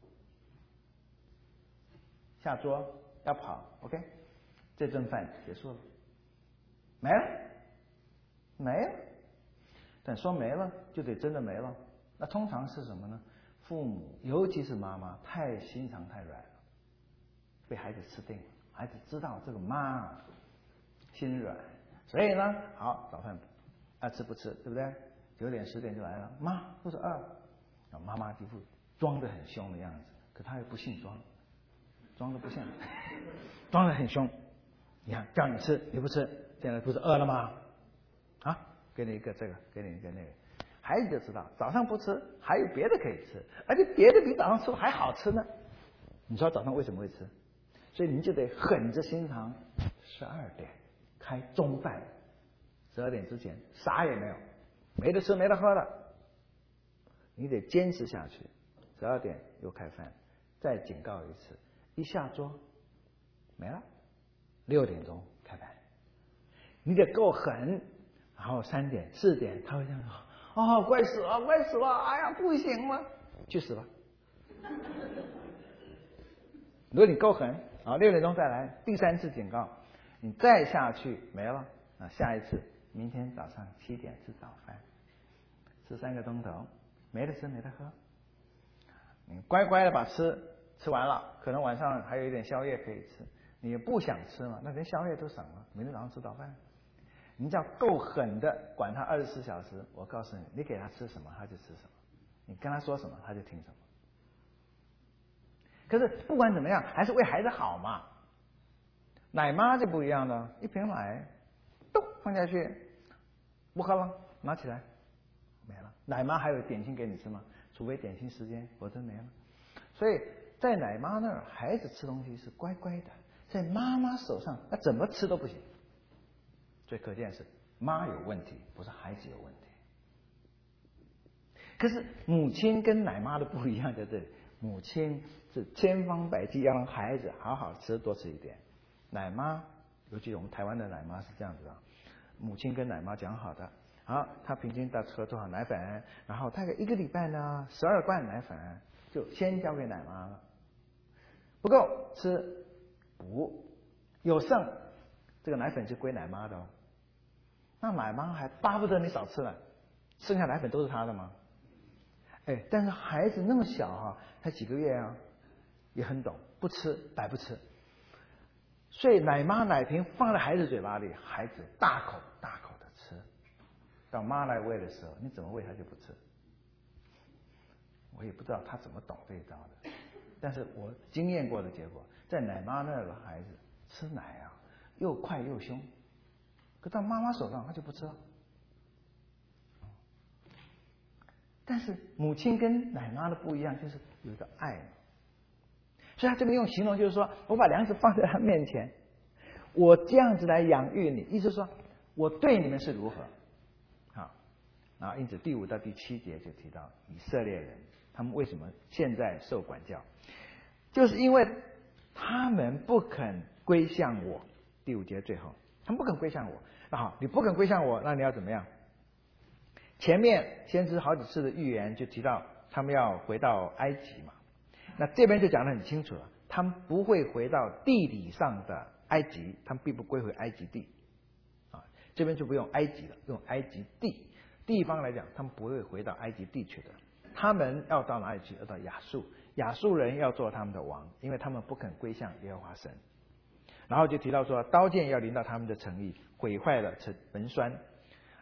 下桌要跑 ，OK， 这顿饭结束了，没了，但说没了就得真的没了。那通常是什么呢？父母尤其是妈妈太心肠太软了，被孩子吃定了。孩子知道这个妈心软，所以呢，好，早饭爱吃不吃，对不对？9点10点就来了，妈肚子饿。妈妈一副装得很凶的样子，可他又不姓装，装得不像，装得很凶。你看叫你吃你不吃，现在不是饿了吗？啊，给你一个这个，给你一个那个。孩子就知道早上不吃，还有别的可以吃，而且别的比早上吃的还好吃呢。你说早上为什么会吃？所以你就得狠着心肠，12点开中饭，12点之前啥也没有，没得吃没得喝了。你得坚持下去，12点又开饭，再警告一次，一下桌没了，6点钟开饭，你得够狠，然后3点4点他会这样说，哦，快死了，哎呀，不行了，去死吧。如果你够狠啊，6点钟再来，第3次警告，你再下去没了啊，下一次明天早上7点吃早饭，吃3个钟头。没得吃没得喝，你乖乖的把吃完了，可能晚上还有一点宵夜可以吃，你也不想吃嘛，那连宵夜都省了，明天早上吃早饭。你只要够狠的管他24小时，我告诉你，你给他吃什么他就吃什么，你跟他说什么他就听什么。可是不管怎么样，还是为孩子好嘛。奶妈就不一样了，一瓶奶，咚放下去，不喝了，拿起来。没了，奶妈还有点心给你吃吗？除非点心时间，否则没了。所以在奶妈那儿，孩子吃东西是乖乖的，在妈妈手上，他怎么吃都不行。所以可见是妈有问题，不是孩子有问题。可是母亲跟奶妈的不一样在这里，母亲是千方百计要让孩子好好吃，多吃一点。奶妈，尤其我们台湾的奶妈是这样子啊，母亲跟奶妈讲好的。好，他平均到喝多少奶粉，然后大概1个礼拜呢，12罐奶粉就先交给奶妈了，不够吃补，有剩这个奶粉是归奶妈的哦。那奶妈还巴不得你少吃了，剩下奶粉都是他的吗？但是孩子那么小啊，才几个月啊，也很懂，不吃白不吃，所以奶妈奶瓶放在孩子嘴巴里，孩子大口大口的吃。到妈来喂的时候，你怎么喂他就不吃。我也不知道他怎么懂这一招的，但是我经验过的结果，在奶妈那儿的孩子吃奶啊，又快又凶，可到妈妈手上他就不吃了。但是母亲跟奶妈的不一样，就是有一个爱，所以他这边用形容就是说，我把粮食放在他面前，我这样子来养育你，意思是说我对你们是如何。因此第5到第7节就提到以色列人他们为什么现在受管教，就是因为他们不肯归向我。第5节最后，他们不肯归向我。那好，你不肯归向我，那你要怎么样？前面先知好几次的预言就提到他们要回到埃及嘛，那这边就讲得很清楚了，他们不会回到地理上的埃及，他们并不归回埃及地这边就不用埃及了，用埃及地方来讲，他们不会回到埃及地去的，他们要到哪里去？要到亚述，亚述人要做他们的王，因为他们不肯归向耶和华神。然后就提到说，刀剑要临到他们的城邑，毁坏了门栓，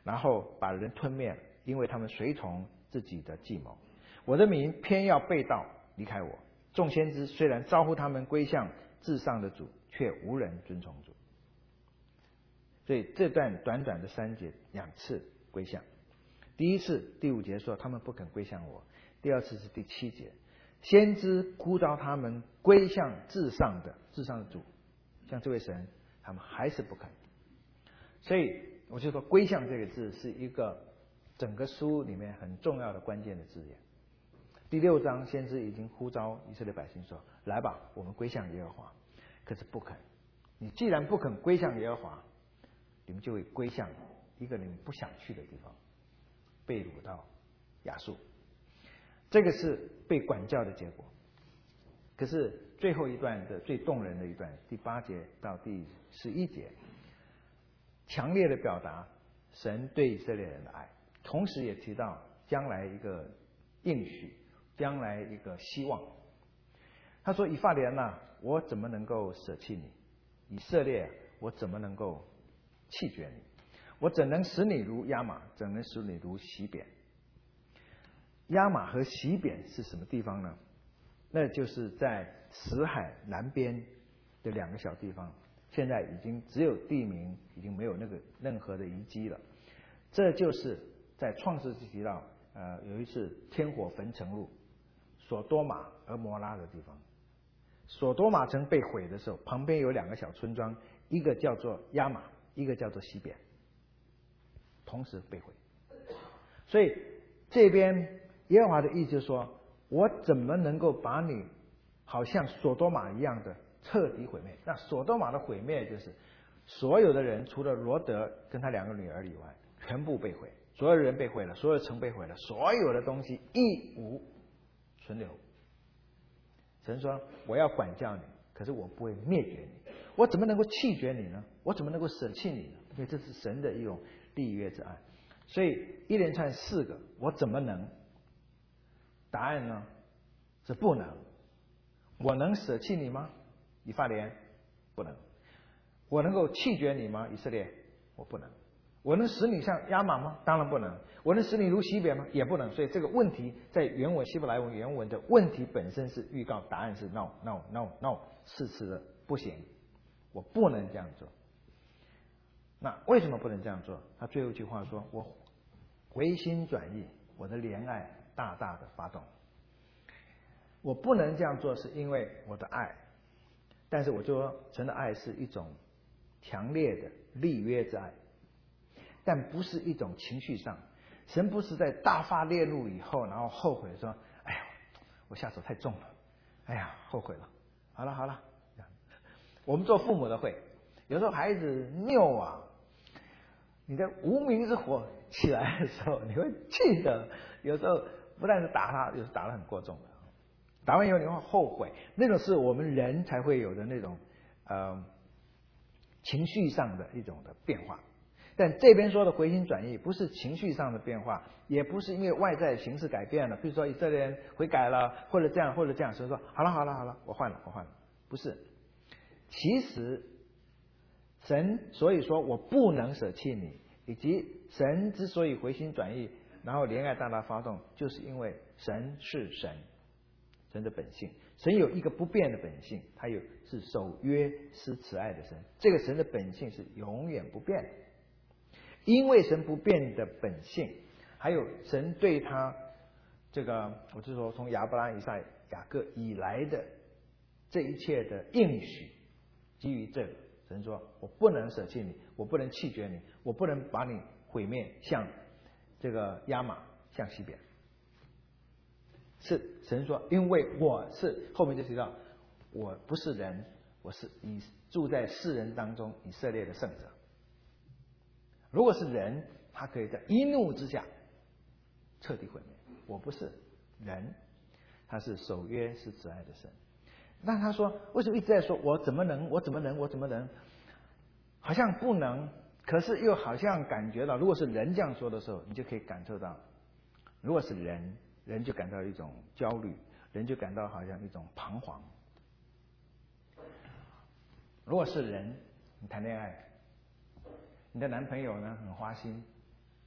然后把人吞灭了，因为他们随从自己的计谋。我的民偏要背道离开我，众先知虽然招呼他们归向至上的主，却无人遵从主。所以这段短短的3节2次归向。第一次第5节说他们不肯归向我，第2次是第7节，先知呼召他们归向至上的主，像这位神，他们还是不肯。所以我就说归向这个字是一个整个书里面很重要的关键的字眼。第6章先知已经呼召以色列百姓说，来吧，我们归向耶和华，可是不肯。你既然不肯归向耶和华，你们就会归向一个你们不想去的地方，被掳到亚述。这个是被管教的结果。可是最后一段的最动人的一段，第8节到第11节，强烈的表达神对以色列人的爱，同时也提到将来一个应许，将来一个希望。他说，以法莲啊，我怎么能够舍弃你？以色列，我怎么能够弃绝你？我怎能使你如亚玛，怎能使你如洗扁？亚玛和洗扁是什么地方呢？那就是在死海南边的2个小地方，现在已经只有地名，已经没有那个任何的遗迹了。这就是在创世纪提到，有一次天火焚城路，索多玛和摩拉的地方。索多玛城被毁的时候，旁边有2个小村庄，一个叫做亚玛，一个叫做洗扁，同时被毁。所以这边耶和华的意思就是说，我怎么能够把你好像索多玛一样的彻底毁灭？那索多玛的毁灭就是所有的人除了罗德跟他2个女儿以外，全部被毁，所有人被毁了，所有城被毁了，所有的东西一无存留。神说，我要管教你，可是我不会灭绝你。我怎么能够弃绝你呢？我怎么能够舍弃你呢？因为这是神的一种立约之爱。所以一连串4个，我怎么能？答案呢是不能。我能舍弃你吗？以法莲，不能。我能够弃绝你吗？以色列，我不能。我能使你像亚玛吗？当然不能。我能使你如洗扁吗？也不能。所以这个问题在原文希伯来文原文的问题本身是预告，答案是 no no no no， 4次的不行，我不能这样做。那为什么不能这样做？他最后一句话说，我回心转意，我的怜爱大大的发动。我不能这样做是因为我的爱，但是我就说神的爱是一种强烈的立约之爱，但不是一种情绪上。神不是在大发烈怒以后，然后后悔说，哎呀，我下手太重了，哎呀，后悔了，好了好了。我们做父母的会，有时候孩子拗啊，你的无名之火起来的时候，你会气的，有时候不但是打他，有时候打得很过重的，打完以后你会后悔，那种是我们人才会有的那种情绪上的一种的变化。但这边说的回心转意，不是情绪上的变化，也不是因为外在形势改变了，比如说以色列人悔改了，或者这样或者这样，所以说好了好了好了，我换了，不是。其实神所以说我不能舍弃你，以及神之所以回心转意，然后怜爱大大发动，就是因为神是神，神的本性。神有一个不变的本性，他是守约施慈爱的神，这个神的本性是永远不变的。因为神不变的本性，还有神对他这个，我就说从亚伯拉罕、以撒、雅各以来的这一切的应许，基于这个，神说我不能舍弃你，我不能弃绝你，我不能把你毁灭，像这个亚玛，像西边。是神说，因为我是后面就提到，我不是人，我是住在世人当中以色列的圣者。如果是人，他可以在一怒之下彻底毁灭。我不是人，他是守约是慈爱的神。那他说，为什么一直在说我怎么能，好像不能，可是又好像感觉到，如果是人这样说的时候，你就可以感受到，如果是人就感到一种焦虑，人就感到好像一种彷徨。如果是人，你谈恋爱，你的男朋友呢很花心，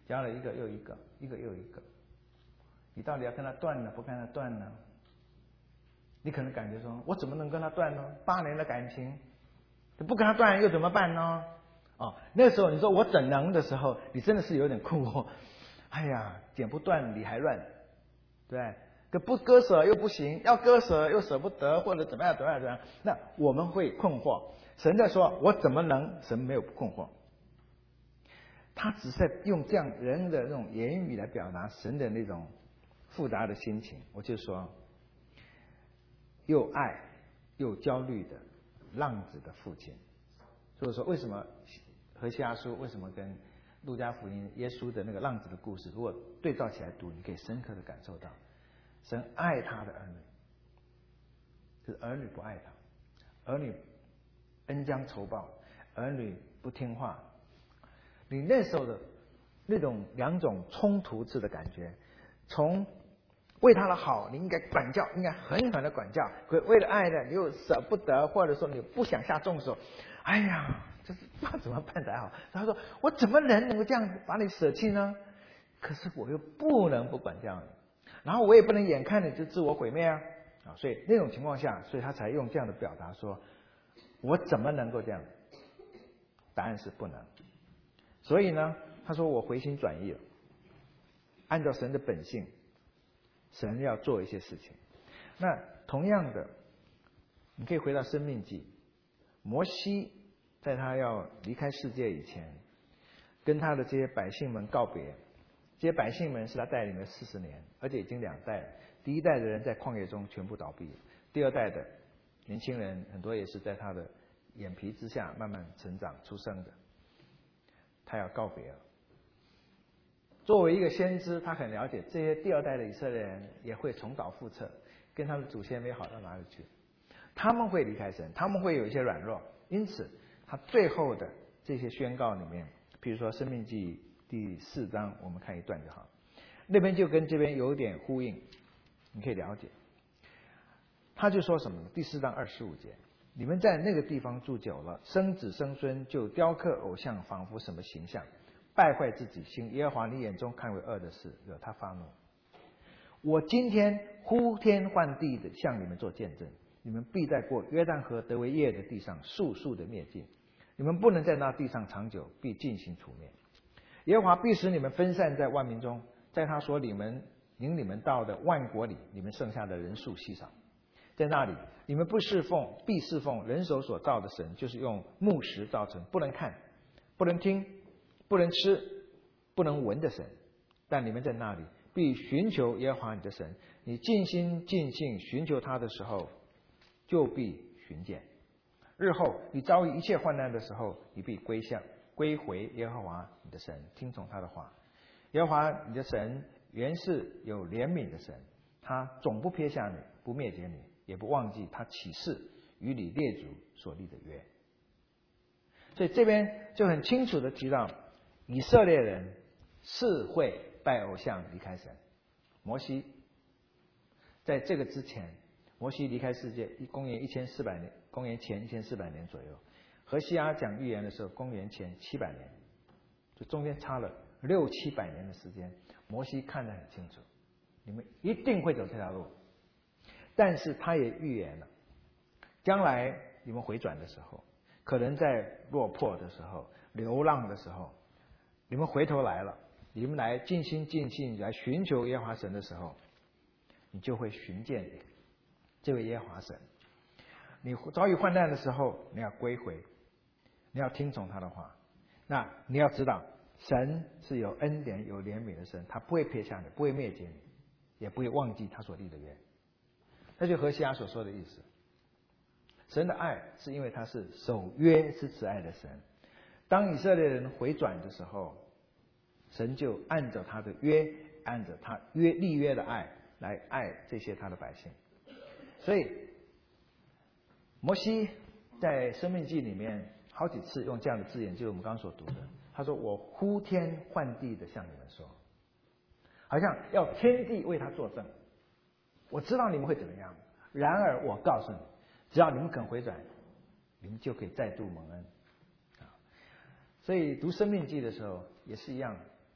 交了一个又一个，一个又一个，你到底要跟他断呢，不跟他断呢？你可能感觉说，我怎么能跟他断呢？8年的感情，不跟他断又怎么办呢？那时候你说我怎能的时候，你真的是有点困惑。哎呀，剪不断理还乱，对，可不割舍又不行，要割舍又舍不得，或者怎么样怎么样怎么样，那我们会困惑。神在说，我怎么能？神没有困惑，他只是在用这样人的那种言语来表达神的那种复杂的心情。我就说，又爱又焦虑的浪子的父亲。所以说，为什么何西阿书为什么跟路加福音耶稣的那个浪子的故事，如果对照起来读，你可以深刻的感受到，神爱他的儿女，可是儿女不爱他，儿女恩将仇报，儿女不听话。你那时候的那种两种冲突式的感觉，从为他的好，你应该管教，应该狠狠的管教；可为了爱呢，你又舍不得，或者说你不想下重手。哎呀，这是不知道怎么办才好。他说：“我怎么能够这样把你舍弃呢？可是我又不能不管教你，然后我也不能眼看你就自我毁灭啊！所以那种情况下，所以他才用这样的表达说：我怎么能够这样？答案是不能。所以呢，他说我回心转意了，按照神的本性。”神要做一些事情。那同样的，你可以回到申命记，摩西在他要离开世界以前，跟他的这些百姓们告别。这些百姓们是他带领了40年，而且已经2代了。第一代的人在旷野中全部倒闭了，第二代的年轻人很多也是在他的眼皮之下慢慢成长出生的。他要告别了。作为一个先知，他很了解这些第二代的以色列人也会重蹈覆辙，跟他们祖先没好到哪里去。他们会离开神，他们会有一些软弱，因此他最后的这些宣告里面，比如说《申命记》第4章，我们看一段就好。那边就跟这边有点呼应，你可以了解。他就说什么呢？第4章25节，你们在那个地方住久了，生子生孙就雕刻偶像，仿佛什么形象。败坏自己心，耶和华你眼中看为恶的事，惹他发怒。我今天呼天唤地的向你们做见证，你们必在过约旦河得为业的地上速速的灭尽，你们不能在那地上长久，必尽行除灭。耶和华必使你们分散在万民中，在他所领你们到的万国里，你们剩下的人数稀少。在那里，你们必侍奉人手所造的神，就是用木石造成，不能看，不能听，不能吃，不能闻的神。但你们在那里必寻求耶和华你的神，你尽心尽性寻求他的时候，就必寻见。日后你遭遇一切患难的时候，你必归回耶和华你的神，听从他的话。耶和华你的神原是有怜悯的神，他总不撇下你，不灭绝你，也不忘记他起誓与你列祖所立的约。所以这边就很清楚的提到，以色列人是会拜偶像离开神。摩西在这个之前，摩西离开世界公元1400年，公元前1400年左右。何西阿讲预言的时候，公元前700年，就中间差了600-700年的时间。摩西看得很清楚，你们一定会走这条路，但是他也预言了，将来你们回转的时候，可能在落魄的时候、流浪的时候，你们回头来了，你们来尽心尽性来寻求耶和华神的时候，你就会寻见这位耶和华神。你遭遇患难的时候，你要归回，你要听从他的话。那你要知道，神是有恩典、有怜悯的神，他不会撇下你，不会灭绝你，也不会忘记他所立的约。那就何西阿所说的意思。神的爱是因为他是守约是慈爱的神。当以色列人回转的时候，神就按照他的约，按照他立约的爱来爱这些他的百姓。所以摩西在申命记里面好几次用这样的字眼，就是我们刚刚所读的。他说：“我呼天唤地的向你们说，好像要天地为他作证。我知道你们会怎么样，然而我告诉你，只要你们肯回转，你们就可以再度蒙恩。”所以读申命记的时候也是一样，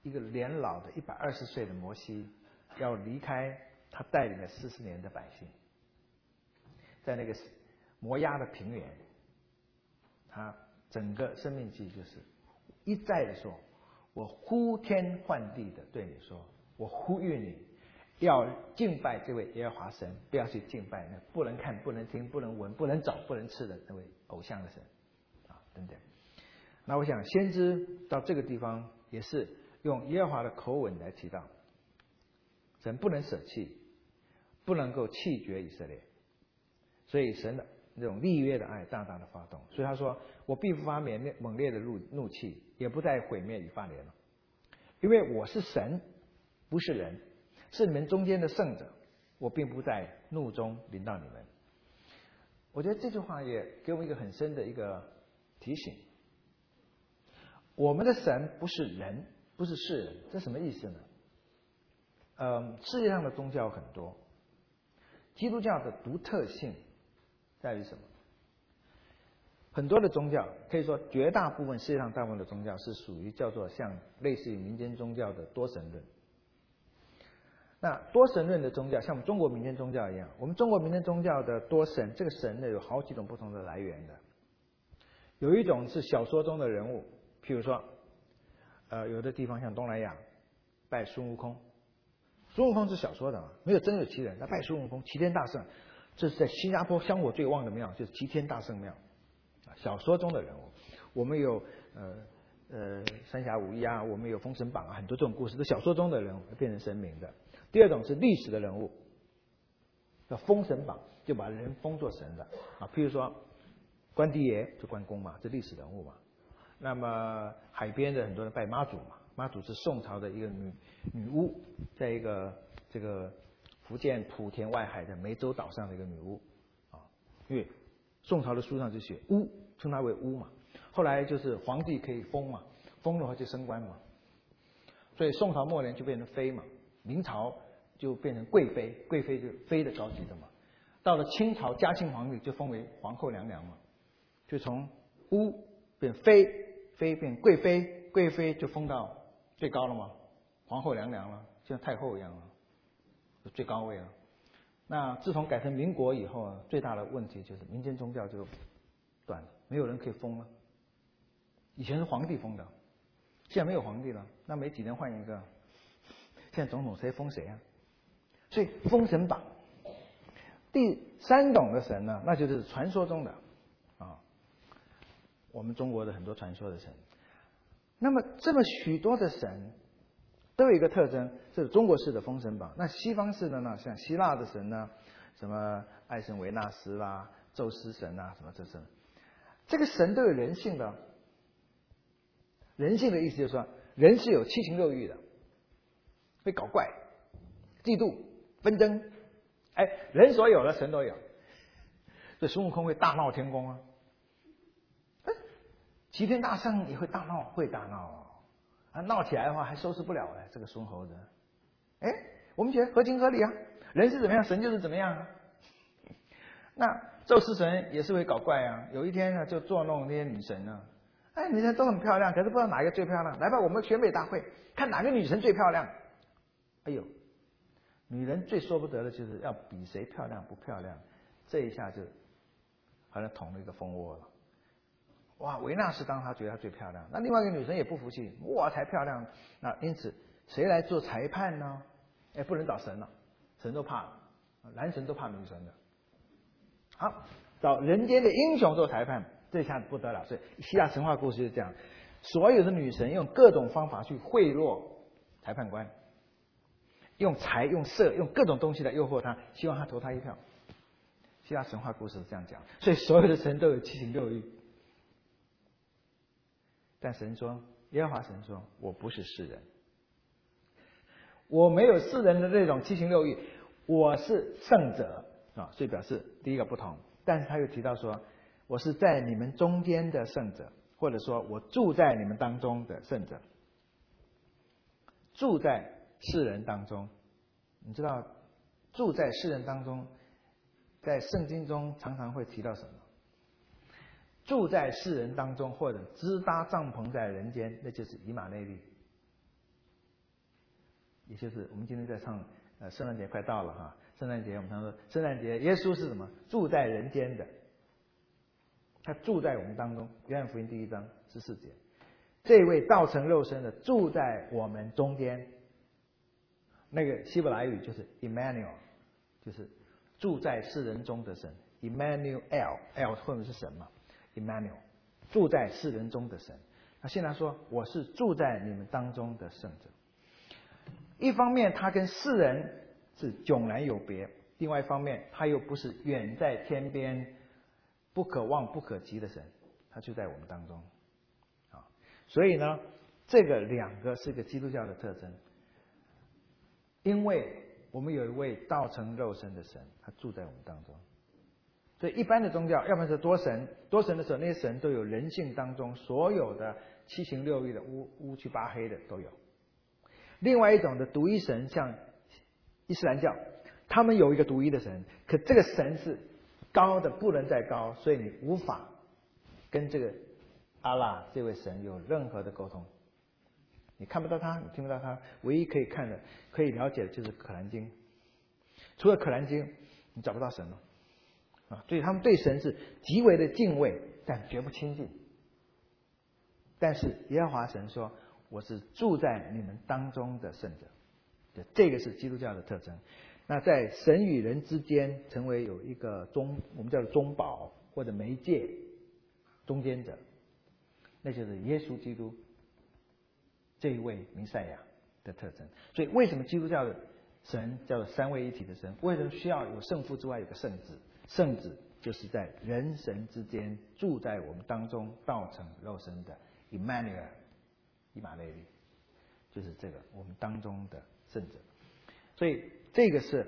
一个年老的120岁的摩西要离开他带领了40年的百姓，在那个摩押的平原，他整个生命记就是一再的说，我呼天唤地的对你说，我呼吁你要敬拜这位耶和华神，不要去敬拜那不能看、不能听、不能闻、不能找、不能吃的那位偶像的神啊等等。那我想先知到这个地方也是用耶和华的口吻来提到，神不能舍弃，不能够弃绝以色列，所以神的这种立约的爱大大的发动。所以他说，我必不发猛烈的怒气，也不再毁灭以法莲了，因为我是神，不是人，是你们中间的圣者，我并不在怒中临到你们。我觉得这句话也给我们一个很深的一个提醒，我们的神不是人，不是世人，这什么意思呢？世界上的宗教很多，基督教的独特性在于什么？很多的宗教，可以说绝大部分世界上大部分的宗教是属于叫做像类似于民间宗教的多神论。那多神论的宗教，像我们中国民间宗教一样，我们中国民间宗教的多神，这个神呢有好几种不同的来源的。有一种是小说中的人物，譬如说，有的地方像东南亚拜孙悟空，孙悟空是小说的嘛，没有真有其人，他拜孙悟空，齐天大圣。这是在新加坡香火最旺的庙，就是齐天大圣庙，小说中的人物。我们有三侠五义啊，我们有封神榜啊，很多这种故事，都小说中的人物变成神明的。第二种是历史的人物，叫封神榜，就把人封作神的啊，譬如说关帝爷就关公嘛，这历史人物嘛。那么海边的很多人拜妈祖嘛，妈祖是宋朝的一个女巫，在一个这个福建莆田外海的湄洲岛上的一个女巫啊，因为宋朝的书上就写巫，称她为巫嘛。后来就是皇帝可以封嘛，封的话就升官嘛，所以宋朝末年就变成妃嘛，明朝就变成贵妃，贵妃就妃的高级的嘛。到了清朝嘉庆皇帝就封为皇后娘娘嘛，就从巫变妃，妃变贵妃，贵妃就封到最高了嘛，皇后娘娘了，就像太后一样了，最高位了。那自从改成民国以后啊，最大的问题就是民间宗教就断了，没有人可以封了。以前是皇帝封的，现在没有皇帝了，那没几年换一个，现在总统谁封谁啊？所以封神榜。第三种的神呢，那就是传说中的啊，我们中国的很多传说的神。那么这么许多的神都有一个特征，这是中国式的封神榜。那西方式的呢，像希腊的神呢，什么爱神维纳斯啦、宙斯神啊，什么这神，这个神都有人性的。人性的意思就是说，人是有七情六欲的，会搞怪、嫉妒、纷争。哎，人所有的神都有，所以孙悟空会大闹天宫啊，齐天大圣也会大闹，会大闹啊，闹起来的话还收拾不了哎，这个孙猴子。哎，我们觉得合情合理啊，人是怎么样，神就是怎么样啊。那宙斯神也是会搞怪啊，有一天呢就捉弄那些女神呢。哎，女神都很漂亮，可是不知道哪一个最漂亮。来吧，我们选美大会，看哪个女神最漂亮。哎呦，女人最说不得的就是要比谁漂亮不漂亮，这一下就好像捅了一个蜂窝了。哇，维纳斯当她觉得她最漂亮，那另外一个女神也不服气，我才漂亮。那因此谁来做裁判呢？哎，不能找神了，神都怕，男神都怕女神的。好，找人间的英雄做裁判。这下不得了，所以希腊神话故事就是这样，所有的女神用各种方法去贿赂裁判官，用财、用色、用各种东西来诱惑他，希望他投他一票。希腊神话故事是这样讲，所以所有的神都有七情六欲。但神说，耶和华神说，我不是世人，我没有世人的那种七情六欲，我是圣者啊，所以表示第一个不同。但是他又提到说，我是在你们中间的圣者，或者说我住在你们当中的圣者。住在世人当中，你知道住在世人当中，在圣经中常常会提到什么？住在世人当中，或者支搭帐篷在人间，那就是以马内利。 也就是我们今天在唱圣诞节快到了哈，圣诞节我们常说圣诞节耶稣是什么？住在人间的，他住在我们当中。约翰福音第1章14节，这位道成肉身的住在我们中间。那个希伯来语就是 Emmanuel， 就是住在世人中的神。Emmanuel，L 后面是神嘛 ？Emmanuel， 住在世人中的神。他现在说我是住在你们当中的圣者。一方面他跟世人是迥然有别，另外一方面他又不是远在天边不可望不可及的神，他就在我们当中。所以呢，这个两个是个基督教的特征。因为我们有一位道成肉身的神，他住在我们当中。所以一般的宗教，要不然是多神，多神的时候，那些神都有人性当中所有的七情六欲的乌七八黑的都有。另外一种的独一神，像伊斯兰教，他们有一个独一的神，可这个神是高的不能再高，所以你无法跟这个阿拉这位神有任何的沟通。你看不到他，你听不到他，唯一可以看的、可以了解的就是《可兰经》。除了《可兰经》，你找不到神了啊！所以他们对神是极为的敬畏，但绝不亲近。但是耶和华神说：“我是住在你们当中的圣者。”这个是基督教的特征。那在神与人之间，成为有一个我们叫做中保或者媒介、中间者，那就是耶稣基督。这一位弥赛亚的特征。所以为什么基督教的神叫做三位一体的神？为什么需要有圣父之外有个圣子？圣子就是在人神之间住在我们当中，道成肉身的 Emmanuel， 以马内利，就是这个我们当中的圣者。所以这个是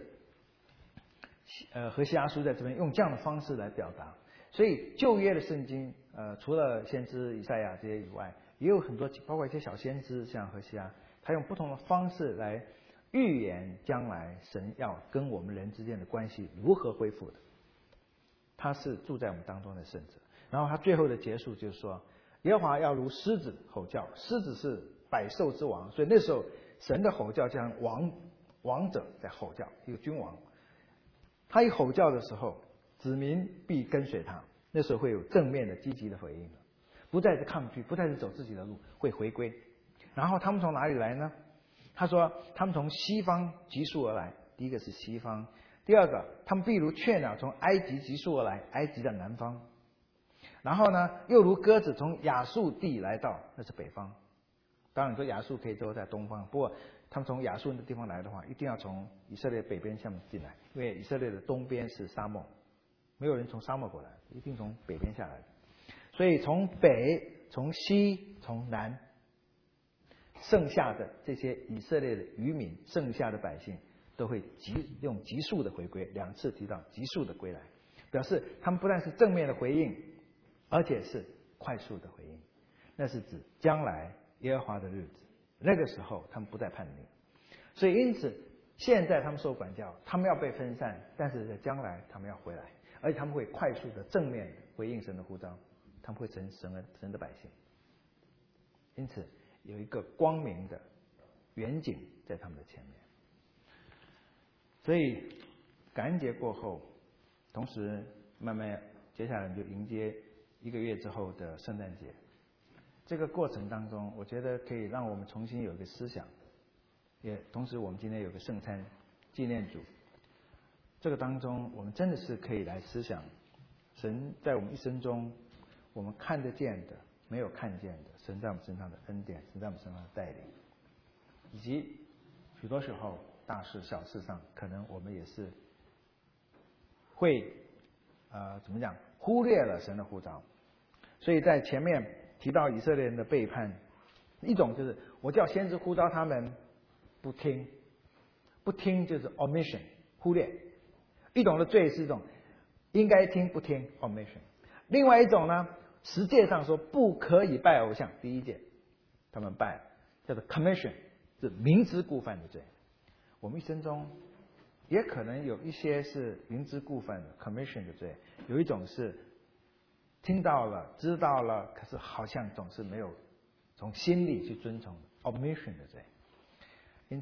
何西阿书在这边用这样的方式来表达。所以旧约的圣经除了先知以赛亚这些以外，也有很多，包括一些小先知，像何西阿，他用不同的方式来预言将来神要跟我们人之间的关系如何恢复的。他是住在我们当中的圣者。然后他最后的结束就是说，耶和华要如狮子吼叫，狮子是百兽之王，所以那时候神的吼叫像王者在吼叫，一个君王。他一吼叫的时候，子民必跟随他，那时候会有正面的积极的回应。不再是抗拒，不再是走自己的路，会回归。然后他们从哪里来呢？他说他们从西方急速而来。第一个是西方，第二个他们必如雀鸟从埃及急速而来，埃及的南方。然后呢，又如鸽子从亚述地来到，那是北方。当然你说亚述可以都在东方，不过他们从亚述的地方来的话，一定要从以色列北边下面进来，因为以色列的东边是沙漠，没有人从沙漠过来，一定从北边下来的。所以从北、从西、从南，剩下的这些以色列的渔民、剩下的百姓，都会用急速的回归。两次提到急速的归来，表示他们不但是正面的回应，而且是快速的回应。那是指将来耶和华的日子，那个时候他们不再叛逆。所以因此，现在他们受管教，他们要被分散，但是在将来他们要回来，而且他们会快速的正面回应神的呼召。他们会成神的百姓，因此有一个光明的远景在他们的前面。所以感恩节过后，同时慢慢接下来就迎接1个月之后的圣诞节。这个过程当中，我觉得可以让我们重新有一个思想，也同时我们今天有个圣餐纪念主。这个当中，我们真的是可以来思想神在我们一生中。我们看得见的，没有看见的，神在我们身上的恩典，神在我们身上的带领，以及许多时候大事小事上，可能我们也是会忽略了神的呼召。所以在前面提到以色列人的背叛，一种就是我叫先知呼召他们不听，不听就是 omission 忽略；一种的罪是一种应该听不听 omission。另外一种呢，实际上说不可以拜偶像，第1诫他们拜，叫做 commission， 是明知故犯的罪。我们一生中也可能有一些是明知故犯的 commission 的罪，有一种是听到了知道了，可是好像总是没有从心里去遵从 omission 的罪。因此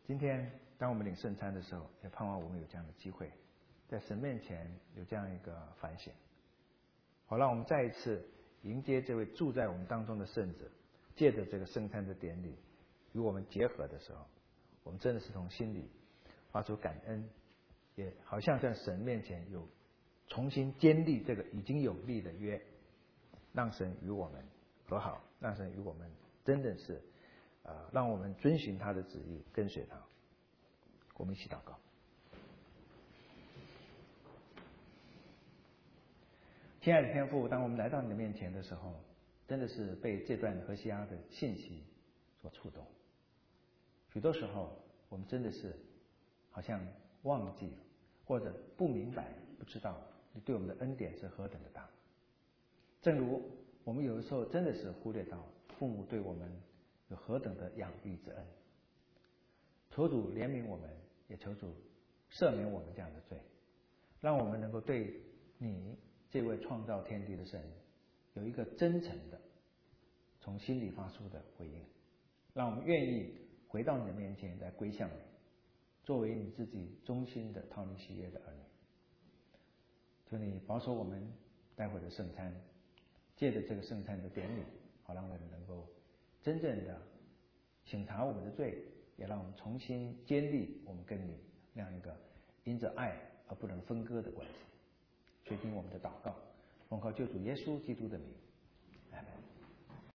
今天当我们领圣餐的时候，也盼望我们有这样的机会，在神面前有这样一个反省，好让我们再一次迎接这位住在我们当中的圣者，借着这个圣餐的典礼与我们结合的时候，我们真的是从心里发出感恩，也好像在神面前有重新建立这个已经有力的约，让神与我们和好，让神与我们真的是让我们遵循他的旨意，跟随他。我们一起祷告。亲爱的天父，当我们来到你的面前的时候，真的是被这段何西阿的信息所触动。许多时候我们真的是好像忘记了，或者不明白，不知道你对我们的恩典是何等的大。正如我们有的时候真的是忽略到父母对我们有何等的养育之恩。求主怜悯我们，也求主赦免我们这样的罪，让我们能够对你这位创造天地的神有一个真诚的从心里发出的回应，让我们愿意回到你的面前来归向你，作为你自己忠心的讨你喜悦的儿女。求你保守我们待会的圣餐，借着这个圣餐的典礼，好让我们能够真正的省察我们的罪，也让我们重新建立我们跟你那样一个因着爱而不能分割的关系。垂听我们的祷告，奉靠救主耶稣基督的名。